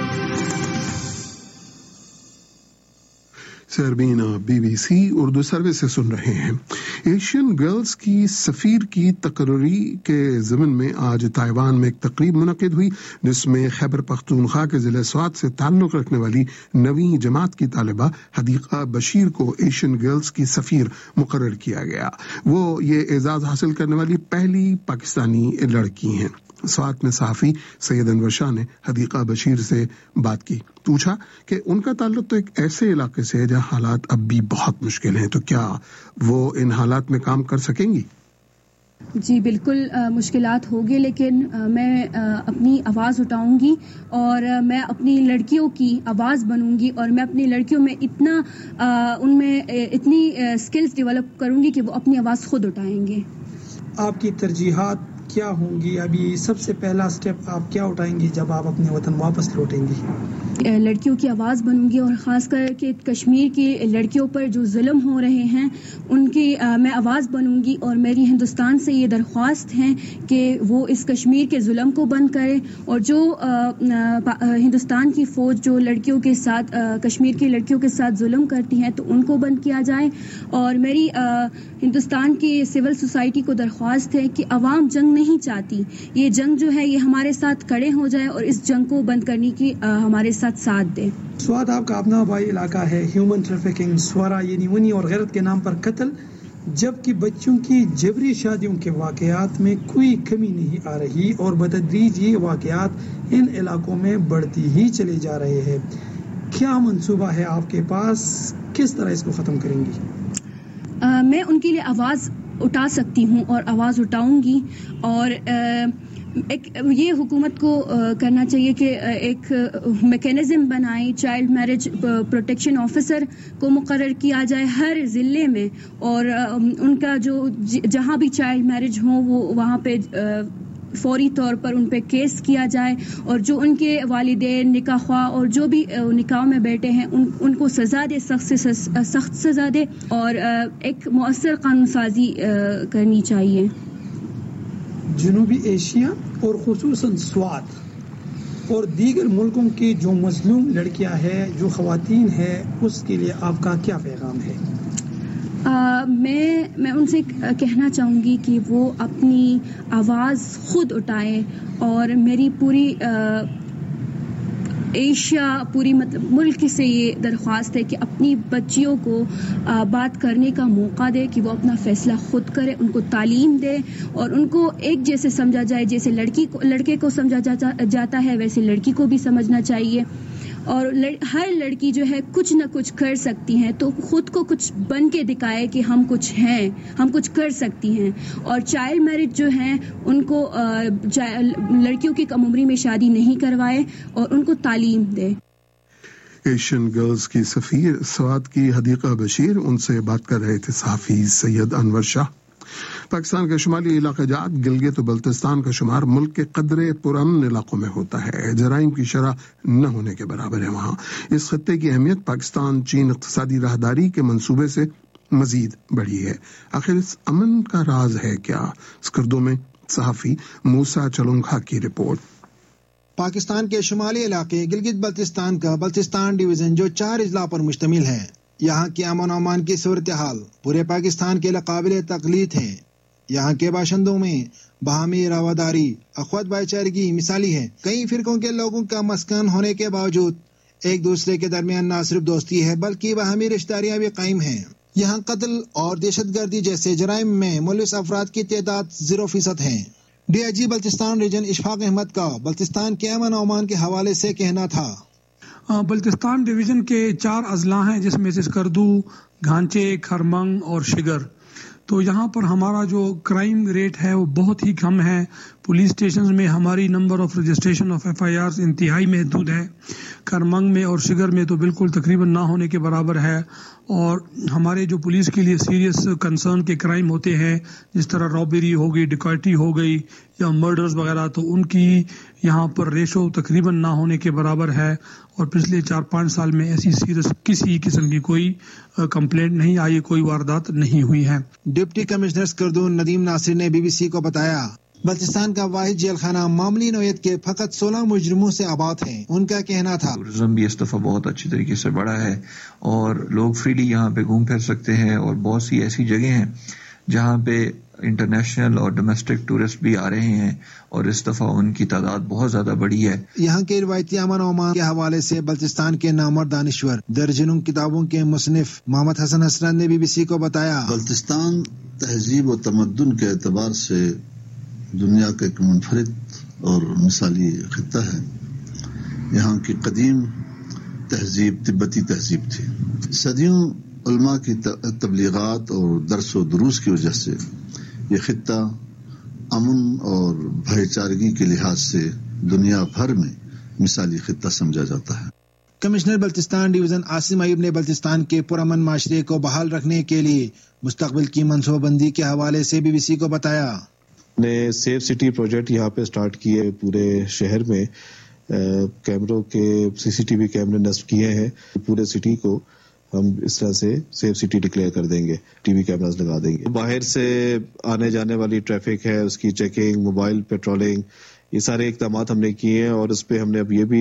Sairbeen B be C Urdu service سے سن رہے ہیں. ایشین گرلز کی سفیر کی تقرری کے ضمن میں آج تائیوان میں ایک تقریب منعقد ہوئی جس میں خیبر پختونخوا کے ضلع سوات سے تعلق رکھنے والی نویں جماعت کی طالبہ حدیقہ بشیر کو ایشین گرلز کی سفیر مقرر کیا گیا. وہ یہ اعزاز حاصل کرنے والی پہلی پاکستانی لڑکی ہیں. سوات میں صحافی سید انور شاہ نے حدیقہ بشیر سے بات کی, پوچھا کہ ان کا تعلق تو ایک ایسے علاقے سے ہے جہاں حالات اب بھی بہت مشکل ہیں, تو کیا وہ ان حالات میں کام کر سکیں گی؟ جی بالکل مشکلات ہوگی, لیکن میں اپنی آواز اٹھاؤں گی اور میں اپنی لڑکیوں کی آواز بنوں گی اور میں اپنی لڑکیوں میں اتنا ان میں اتنی سکلز ڈیولپ کروں گی کہ وہ اپنی آواز خود اٹھائیں گے. آپ کی ترجیحات کیا ہوں گی؟ ابھی سب سے پہلا سٹیپ آپ کیا اٹھائیں گی جب آپ اپنے وطن واپس لوٹیں گی؟ لڑکیوں کی آواز بنوں گی اور خاص کر کے کشمیر کی لڑکیوں پر جو ظلم ہو رہے ہیں ان کی میں آواز بنوں گی, اور میری ہندوستان سے یہ درخواست ہے کہ وہ اس کشمیر کے ظلم کو بند کرے, اور جو ہندوستان کی فوج جو لڑکیوں کے ساتھ کشمیر کی لڑکیوں کے ساتھ ظلم کرتی ہیں تو ان کو بند کیا جائے. اور میری ہندوستان کی سول سوسائٹی کو درخواست ہے کہ عوام جنگ نہیں چاہتی, یہ جنگ جو ہے یہ ہمارے ساتھ کھڑے ہو جائے اور اس جنگ کو بند کرنے کی ہمارے ساتھ ساتھ دے. سوات آپ کا اپنا آبائی علاقہ ہے. ہیومن ٹریفکنگ, سوارا یعنی ونی اور غیرت کے نام پر قتل, جبکہ بچوں کی جبری شادیوں کے واقعات میں کوئی کمی نہیں آ رہی اور بتدریج یہ واقعات ان علاقوں میں بڑھتی ہی چلے جا رہے ہیں. کیا منصوبہ ہے آپ کے پاس؟ کس طرح اس کو ختم کریں گی؟ آ, میں ان کے لیے آواز اٹھا سکتی ہوں اور آواز اٹھاؤں گی, اور ایک یہ حکومت کو کرنا چاہیے کہ ایک میکینزم بنائے, چائلڈ میرج پروٹیکشن آفیسر کو مقرر کیا جائے ہر ضلع میں, اور ان کا جو جہاں بھی چائلڈ میرج ہو وہ وہاں پہ فوری طور پر ان پہ کیس کیا جائے, اور جو ان کے والدین نکاح خواہ اور جو بھی نکاح میں بیٹھے ہیں ان ان کو سزا دے, سخت سے سخت سزا دے, اور ایک مؤثر قانون سازی کرنی چاہیے. جنوبی ایشیا اور خصوصاً سوات اور دیگر ملکوں کی جو مظلوم لڑکیاں ہیں, جو خواتین ہیں, اس کے لیے آپ کا کیا پیغام ہے؟ آ, میں میں ان سے کہنا چاہوں گی کہ وہ اپنی آواز خود اٹھائیں اور میری پوری آ, ایشیا پوری مطلب ملک سے یہ درخواست ہے کہ اپنی بچیوں کو آ, بات کرنے کا موقع دے کہ وہ اپنا فیصلہ خود کرے, ان کو تعلیم دے اور ان کو ایک جیسے سمجھا جائے, جیسے لڑکی کو لڑکے کو سمجھا جاتا, جاتا ہے ویسے لڑکی کو بھی سمجھنا چاہیے. اور لڑ, ہر لڑکی جو ہے کچھ نہ کچھ کر سکتی ہیں, تو خود کو کچھ بن کے دکھائے کہ ہم کچھ ہیں, ہم کچھ کر سکتی ہیں. اور چائلڈ میرج جو ہیں ان کو آ, لڑکیوں کی کم عمری میں شادی نہیں کروائے اور ان کو تعلیم دے. ایشین گرلز کی سفیر سوات کی حدیقہ بشیر, ان سے بات کر رہے تھے صحافی سید انور شاہ. پاکستان کے شمالی علاقہ جات گلگت و بلتستان کا شمار ملک کے قدرے پرامن علاقوں میں ہوتا ہے. جرائم کی شرح نہ ہونے کے برابر ہے وہاں. اس خطے کی اہمیت پاکستان چین اقتصادی راہداری کے منصوبے سے مزید بڑھی ہے. آخر اس امن کا راز ہے کیا؟ اسکردو میں صحافی موسیٰ چلونکھا کی رپورٹ. پاکستان کے شمالی علاقے گلگت بلتستان کا بلتستان ڈویژن جو چار اضلاع پر مشتمل ہے, یہاں کی امن و امان کی صورتحال پورے پاکستان کے قابل تقلید ہے. یہاں کے باشندوں میں باہمی رواداری, اخوت بھائی چارگی مثالی ہے. کئی فرقوں کے لوگوں کا مسکن ہونے کے باوجود ایک دوسرے کے درمیان نہ صرف دوستی ہے بلکہ باہمی رشتہ داریاں بھی قائم ہیں. یہاں قتل اور دہشت گردی جیسے جرائم میں ملوث افراد کی تعداد زیرو فیصد ہے. D I G Baltistan region Ashfaq Ahmad کا بلتستان کے امن و امان کے حوالے سے کہنا تھا. بلتستان ڈویژن کے چار اضلاع ہیں جس میں سے اسکردو, گھانچے, کھرمنگ اور شگر. تو یہاں پر ہمارا جو کرائم ریٹ ہے وہ بہت ہی کم ہے. پولیس اسٹیشنز میں ہماری number of registration of F I Rs انتہائی محدود ہے. کرمنگ میں اور شگر میں تو بالکل تقریباً نہ ہونے کے برابر ہے. اور ہمارے جو پولیس کے لیے سیریس کنسرن کے کرائم ہوتے ہیں جس طرح رابری ہو گئی, ڈکیتی ہو گئی یا مرڈرز وغیرہ, تو ان کی یہاں پر ریشو تقریباً نہ ہونے کے برابر ہے. اور پچھلے چار پانچ سال میں ایسی سیریس کسی قسم کی کوئی کمپلینٹ نہیں آئی, کوئی واردات نہیں ہوئی ہے. ڈپٹی کمشنر اسکردو ندیم ناصر نے بی بی سی کو بتایا بلتستان کا واحد جیل خانہ معمولی نوعیت کے فقط سولہ مجرموں سے آباد ہے. ان کا کہنا تھا ٹورزم بھی اس دفعہ بہت اچھی طریقے سے بڑھا ہے اور لوگ فریلی یہاں پہ گھوم پھر سکتے ہیں, اور بہت سی ایسی جگہ ہیں جہاں پہ انٹرنیشنل اور ڈومیسٹک ٹورسٹ بھی آ رہے ہیں اور اس دفعہ ان کی تعداد بہت زیادہ بڑی ہے. یہاں کے روایتی امن و امان کے حوالے سے بلتستان کے نامور دانشور درجنوں کتابوں کے مصنف محمد حسن حسرت نے بی بی سی کو بتایا بلتستان تہذیب و تمدن کے اعتبار سے دنیا کا ایک منفرد اور مثالی خطہ ہے. یہاں کی قدیم تہذیب تبتی تہذیب تھی. صدیوں علماء کی تبلیغات اور درس و دروس کی وجہ سے یہ خطہ امن اور بھائی چارگی کے لحاظ سے دنیا بھر میں مثالی خطہ سمجھا جاتا ہے. کمشنر بلتستان ڈویژن عاصم ایوب نے بلتستان کے پرامن معاشرے کو بحال رکھنے کے لیے مستقبل کی منصوبہ بندی کے حوالے سے بی بی سی کو بتایا. نے سیف سٹی پروجیکٹ یہاں پہ سٹارٹ کیے. پورے شہر میں کیمروں کے سی سی ٹی وی کیمرے نصب کیے ہیں. پورے سٹی کو ہم اس طرح سے سیف سٹی ڈکلیئر کر دیں گے, ٹی وی کیمراز لگا دیں گے. باہر سے آنے جانے والی ٹریفک ہے اس کی چیکنگ, موبائل پیٹرولنگ, یہ سارے اقدامات ہم نے کیے ہیں. اور اس پہ ہم نے اب یہ بھی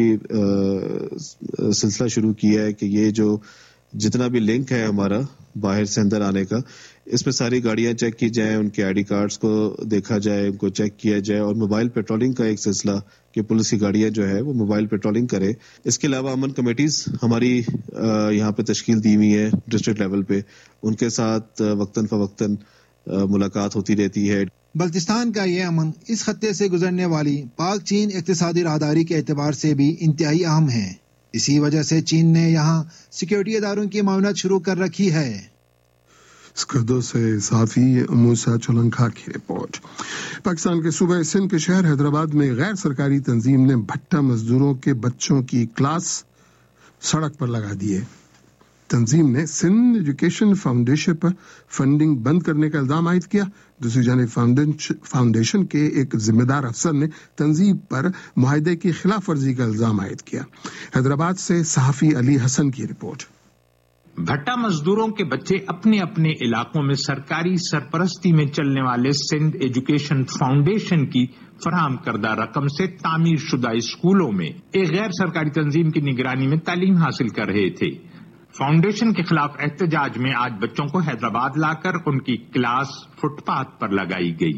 سلسلہ شروع کیا ہے کہ یہ جو جتنا بھی لنک ہے ہمارا باہر سے اندر آنے کا, اس میں ساری گاڑیاں چیک کی جائیں, ان کے آئی ڈی کارڈز کو دیکھا جائے, ان کو چیک کیا جائے. اور موبائل پیٹرولنگ کا ایک سلسلہ کہ پولیس کی گاڑیاں جو ہے وہ موبائل پیٹرولنگ کرے. اس کے علاوہ امن کمیٹیز ہماری یہاں پہ تشکیل دی ہوئی ہے ڈسٹرکٹ لیول پہ, ان کے ساتھ وقتاً فوقتاً ملاقات ہوتی رہتی ہے. بلتستان کا یہ امن اس خطے سے گزرنے والی پاک چین اقتصادی راہداری کے اعتبار سے بھی انتہائی اہم ہے. اسی وجہ سے چین نے یہاں سیکیورٹی اداروں کی معاونت شروع کر رکھی ہے. اسکردو سے صحافی موسیٰ چلونکھا کی رپورٹ. پاکستان کے صوبہ سندھ کے شہر حیدرآباد میں غیر سرکاری تنظیم نے بھٹا مزدوروں کے بچوں کی کلاس سڑک پر لگا دی ہے. تنظیم نے سندھ ایجوکیشن فاؤنڈیشن پر فنڈنگ بند کرنے کا الزام عائد کیا. دوسری جانب فاؤنڈیشن کے ایک ذمہ دار افسر نے تنظیم پر معاہدے کی خلاف ورزی کا الزام عائد کیا. حیدرآباد سے صحافی علی حسن کی رپورٹ. بھٹا مزدوروں کے بچے اپنے اپنے علاقوں میں سرکاری سرپرستی میں چلنے والے سندھ ایجوکیشن فاؤنڈیشن کی فراہم کردہ رقم سے تعمیر شدہ اسکولوں میں ایک غیر سرکاری تنظیم کی نگرانی میں تعلیم حاصل کر رہے تھے. فاؤنڈیشن کے خلاف احتجاج میں آج بچوں کو حیدرآباد لا کر ان کی کلاس فٹ پاتھ پر لگائی گئی۔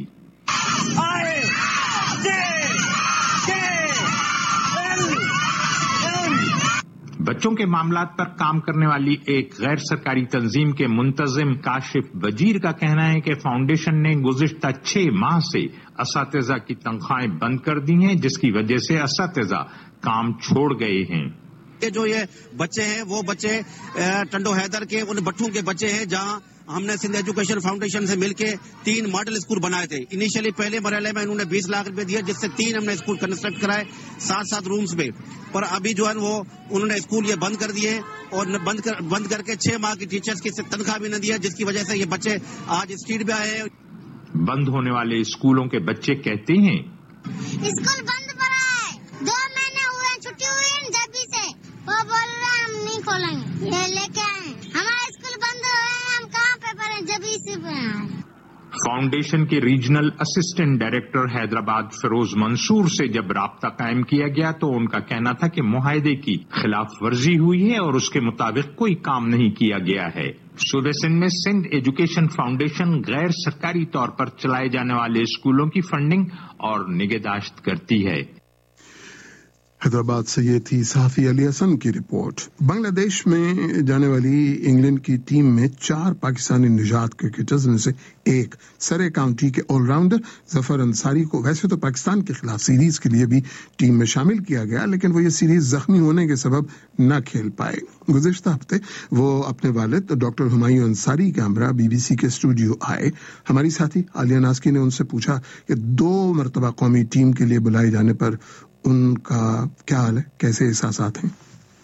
بچوں کے معاملات پر کام کرنے والی ایک غیر سرکاری تنظیم کے منتظم کاشف وزیر کا کہنا ہے کہ فاؤنڈیشن نے گزشتہ چھ ماہ سے اساتذہ کی تنخواہیں بند کر دی ہیں، جس کی وجہ سے اساتذہ کام چھوڑ گئے ہیں۔ جو یہ بچے ہیں وہ بچے ٹنڈو حیدر کے ان بٹھوں کے بچے ہیں جہاں ہم نے سندھ ایجوکیشن فاؤنڈیشن سے مل کے تین ماڈل اسکول بنائے تھے۔ انیشلی پہلے مرحلے میں انہوں نے بیس لاکھ روپے دیا، جس سے تین ہم نے اسکول کنسٹرکٹ کرائے سات سات رومز میں، پر ابھی جو ہے وہ انہوں نے اسکول یہ بند کر دیے اور بند کر بند کر کے چھ ماہ کی ٹیچرز کی تنخواہ بھی نہ دیا، جس کی وجہ سے یہ بچے آج اسٹریٹ پہ آئے ہیں۔ بند ہونے والے اسکولوں کے بچے کہتے ہیں اسکول بند پڑا ہے، دو مہینے ہوئے چھٹی ہوئی ہے جبھی سے، وہ بول رہے ہیں ہم نہیں کھولیں گے، یہ لے کے آئے ہمارا اسکول بند ہوئے ہیں، ہم کہاں پہ پڑھیں جبھی سے پہ آئے۔ فاؤنڈیشن کے regional assistant director Hyderabad Feroz Mansoor سے جب رابطہ قائم کیا گیا تو ان کا کہنا تھا کہ معاہدے کی خلاف ورزی ہوئی ہے اور اس کے مطابق کوئی کام نہیں کیا گیا ہے۔ صوبہ سندھ میں سندھ ایجوکیشن فاؤنڈیشن غیر سرکاری طور پر چلائے جانے والے اسکولوں کی فنڈنگ اور نگہداشت کرتی ہے۔ حیدرآباد سے یہ تھی صحافی علی حسن کی رپورٹ۔ بنگلہ دیش میں جانے والی انگلینڈ کی ٹیم میں چار پاکستانی نژاد کرکٹرز میں سے ایک سرے کاؤنٹی کے آل راؤنڈر ظفر انصاری کو ویسے تو پاکستان کے خلاف سیریز کے لیے بھی ٹیم میں شامل کیا گیا، لیکن وہ یہ سیریز زخمی ہونے کے سبب نہ کھیل پائے۔ گزشتہ ہفتے وہ اپنے والد ڈاکٹر ہمایوں انصاری کے ہمراہ بی بی سی کے اسٹوڈیو آئے۔ ہماری ساتھی عالیہ ناسکی نے ان سے پوچھا کہ دو مرتبہ قومی ٹیم کے لیے بلائے جانے پر ان کا کیا حال ہے، کیسے احساسات ہیں؟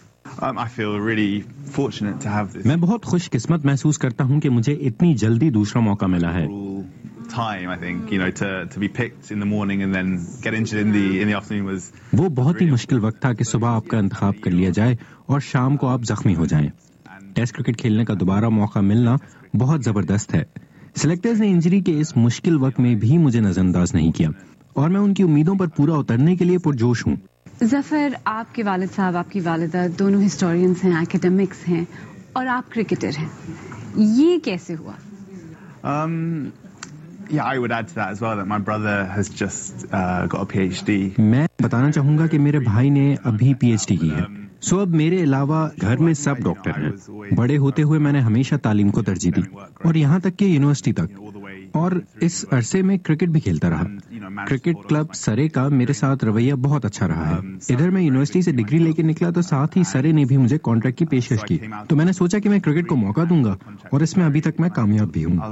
میں بہت خوش قسمت محسوس کرتا ہوں کہ مجھے اتنی جلدی دوسرا موقع ملا ہے۔ وہ بہت ہی مشکل وقت تھا کہ صبح آپ کا انتخاب کر لیا جائے اور شام کو آپ زخمی ہو جائیں۔ ٹیسٹ کرکٹ کھیلنے کا دوبارہ موقع ملنا بہت زبردست ہے۔ سلیکٹرز نے انجری کے اس مشکل وقت میں بھی مجھے نظر انداز نہیں کیا اور میں ان کی امیدوں پر پورا اترنے کے لیے پرجوش ہوں۔ ظفر، آپ کے والد صاحب، آپ کی والدہ دونوں ہسٹورینز ہیں، ایکیڈمکس ہیں اور آپ کرکٹر ہیں، یہ کیسے ہوا؟ میں بتانا چاہوں گا کہ میرے بھائی نے ابھی پی ایچ ڈی کی ہے، سو اب میرے علاوہ گھر میں سب ڈاکٹر ہیں۔ بڑے ہوتے ہوئے میں نے ہمیشہ تعلیم کو ترجیح دی اور یہاں تک کہ یونیورسٹی تک، اور اس عرصے میں کرکٹ بھی کھیلتا رہا۔ کرکٹ کلب سرے کا میرے ساتھ رویہ بہت اچھا رہا ہے۔ ادھر میں یونیورسٹی سے ڈگری لے کے نکلا تو ساتھ ہی سرے نے بھی مجھے کانٹریکٹ کی پیشکش کی، تو میں نے سوچا کہ میں کرکٹ کو موقع دوں گا اور اس میں ابھی تک میں کامیاب بھی ہوں۔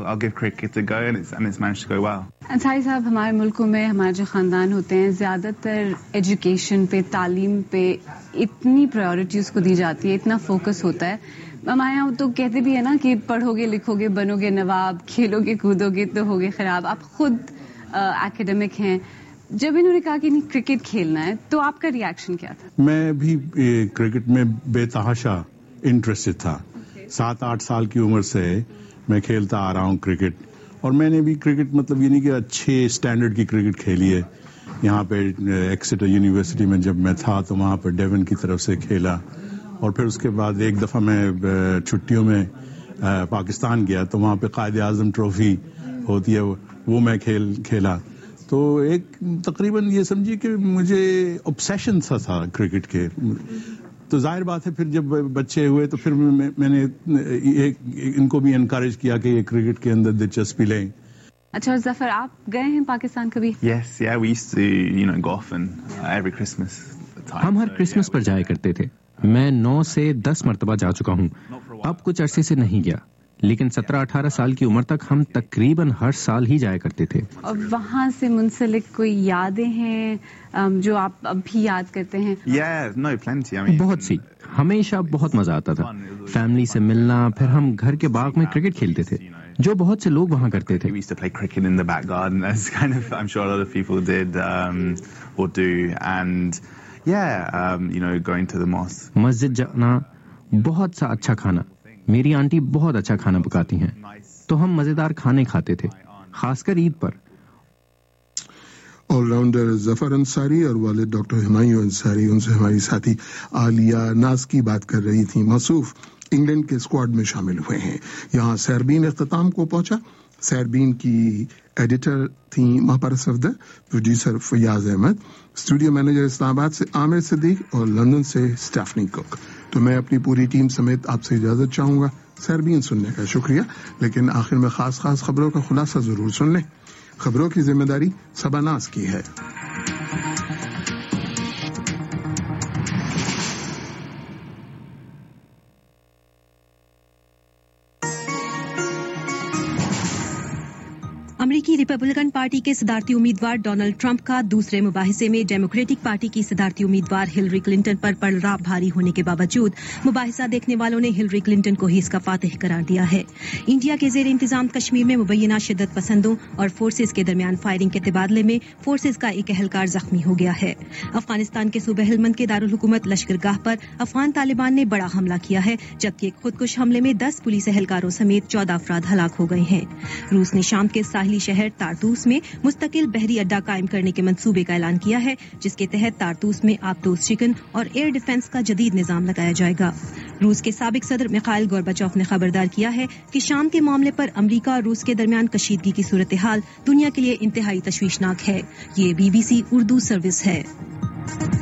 انصاری صاحب، ہمارے ملکوں میں ہمارے جو خاندان ہوتے ہیں زیادہ تر ایجوکیشن پہ، تعلیم پہ اتنی پرائیورٹیز کو دی جاتی ہے، اتنا فوکس ہوتا ہے۔ ہمارے یہاں تو کہتے بھی ہے نا کہ پڑھو گے لکھو گے بنو گے نواب، کھیلو گے کودو گے تو ہوگے خراب۔ آپ خود ایکیڈمک ہیں، جب انہوں نے کہا کہ نہیں کرکٹ کھیلنا ہے تو آپ کا ری ایکشن کیا تھا؟ میں بھی کرکٹ میں بے تحاشا انٹرسٹڈ تھا۔ سات آٹھ سال کی عمر سے میں کھیلتا آ رہا ہوں کرکٹ، اور میں نے بھی کرکٹ مطلب یہ نہیں کہ اچھے اسٹینڈرڈ کی کرکٹ کھیلی ہے۔ یہاں پہ ایکسیٹر یونیورسٹی میں جب میں تھا تو وہاں پہ ڈیون کی طرف سے کھیلا، اور پھر اس کے بعد ایک دفعہ میں چھٹیوں میں پاکستان گیا تو وہاں پہ قائد اعظم ٹرافی ہوتی ہے، وہ میں کھیل کھیلا تو ایک تقریباً یہ سمجھیے کہ مجھے obsession سا تھا کرکٹ کے۔ تو ظاہر بات ہے پھر جب بچے ہوئے تو پھر میں نے ان کو بھی انکریج کیا کہ یہ کرکٹ کے اندر دلچسپی لیں۔ اچھا، ظفر آپ گئے ہیں پاکستان کبھی؟ Yes, yeah, we used to, you know, go off and uh, every Christmas. ہم ہر کرسمس پر جایا کرتے تھے۔ میں نو سے دس مرتبہ جا چکا ہوں، اب کچھ عرصے سے نہیں گیا، لیکن سترہ اٹھارہ سال کی عمر تک ہم تقریباً ہر سال ہی جایا کرتے تھے۔ اور وہاں سے منسلک کوئی یادیں ہیں جو آپ اب بھی یاد کرتے ہیں؟ Yeah, no, plenty. I mean, بہت سی، ہمیشہ بہت مزہ آتا تھا فیملی سے ملنا، پھر ہم گھر کے باغ میں کرکٹ کھیلتے تھے جو بہت سے لوگ وہاں کرتے تھے۔ We used to play cricket in the back garden, as kind of I'm sure a lot of people did um, or do, and yeah, um, you know, going to the mosque. مسجد جانا، بہت سا اچھا کھانا، میری آنٹی بہت اچھا کھانا پکاتی ہیں تو ہم مزیدار کھانے کھاتے تھے، خاص کر عید پر۔ آل راؤنڈر ظفر انصاری اور والد ڈاکٹر ہمایوں انصاری، ان سے ہماری ساتھی عالیہ ناز کی بات کر رہی تھی۔ موصوف इंग्लैंड के स्क्वाड में शामिल हुए हैं। यहाँ सैरबीन इख्तिताम को पहुंचा। सैरबीन की एडिटर थी Mahpara Safdar, producer Fayaz Ahmad, studio manager Islamabad से आमिर सिद्दीक और लंदन से स्टेफनी कुक। तो मैं अपनी पूरी टीम समेत आपसे इजाजत चाहूंगा। सैरबीन सुनने का शुक्रिया, लेकिन आखिर में खास खास खबरों का खुलासा जरूर सुन लें। खबरों की जिम्मेदारी सबनास की है। अमेरिकी रिपब्लिकन पार्टी के सदारती उम्मीदवार डोनाल्ड ट्रंप का दूसरे मुबाहिसे में डेमोक्रेटिक पार्टी की सदारती उम्मीदवार हिलरी क्लिंटन पर पलड़ा भारी होने के बावजूद मुबाहिसा देखने वालों ने हिलरी क्लिंटन को ही इसका फातिह करार दिया है। इंडिया के जेर इंतजाम कश्मीर में मुबैना शिद्दत पसंदों और फोर्सेज के दरमियान फायरिंग के तबादले में फोर्सेज का एक अहलकार जख्मी हो गया है। अफगानिस्तान के सूबे हेलमंद के दारुल हुकूमत लश्करगाह पर अफगान तालिबान ने बड़ा हमला किया है, जबकि एक खुदकुश हमले में दस पुलिस एहलकारों समेत चौदह अफराद हलाक हो गए हैं। रूस ने शाम के साहिली शहर तारतूस में मुस्तकिल बहरी अड्डा कायम करने के मंसूबे का ऐलान किया है, जिसके तहत तारतूस में आबदोज शिकन और एयर डिफेंस का जदीद निजाम लगाया जाएगा। रूस के साबिक सदर मिखाइल गोर्बाचोव ने खबरदार किया है कि शाम के मामले पर अमेरिका और रूस के दरमियान कशीदगी की सूरत हाल दुनिया के लिए इंतहाई तशवीशनाक है। ये बीबीसी उर्दू सर्विस है।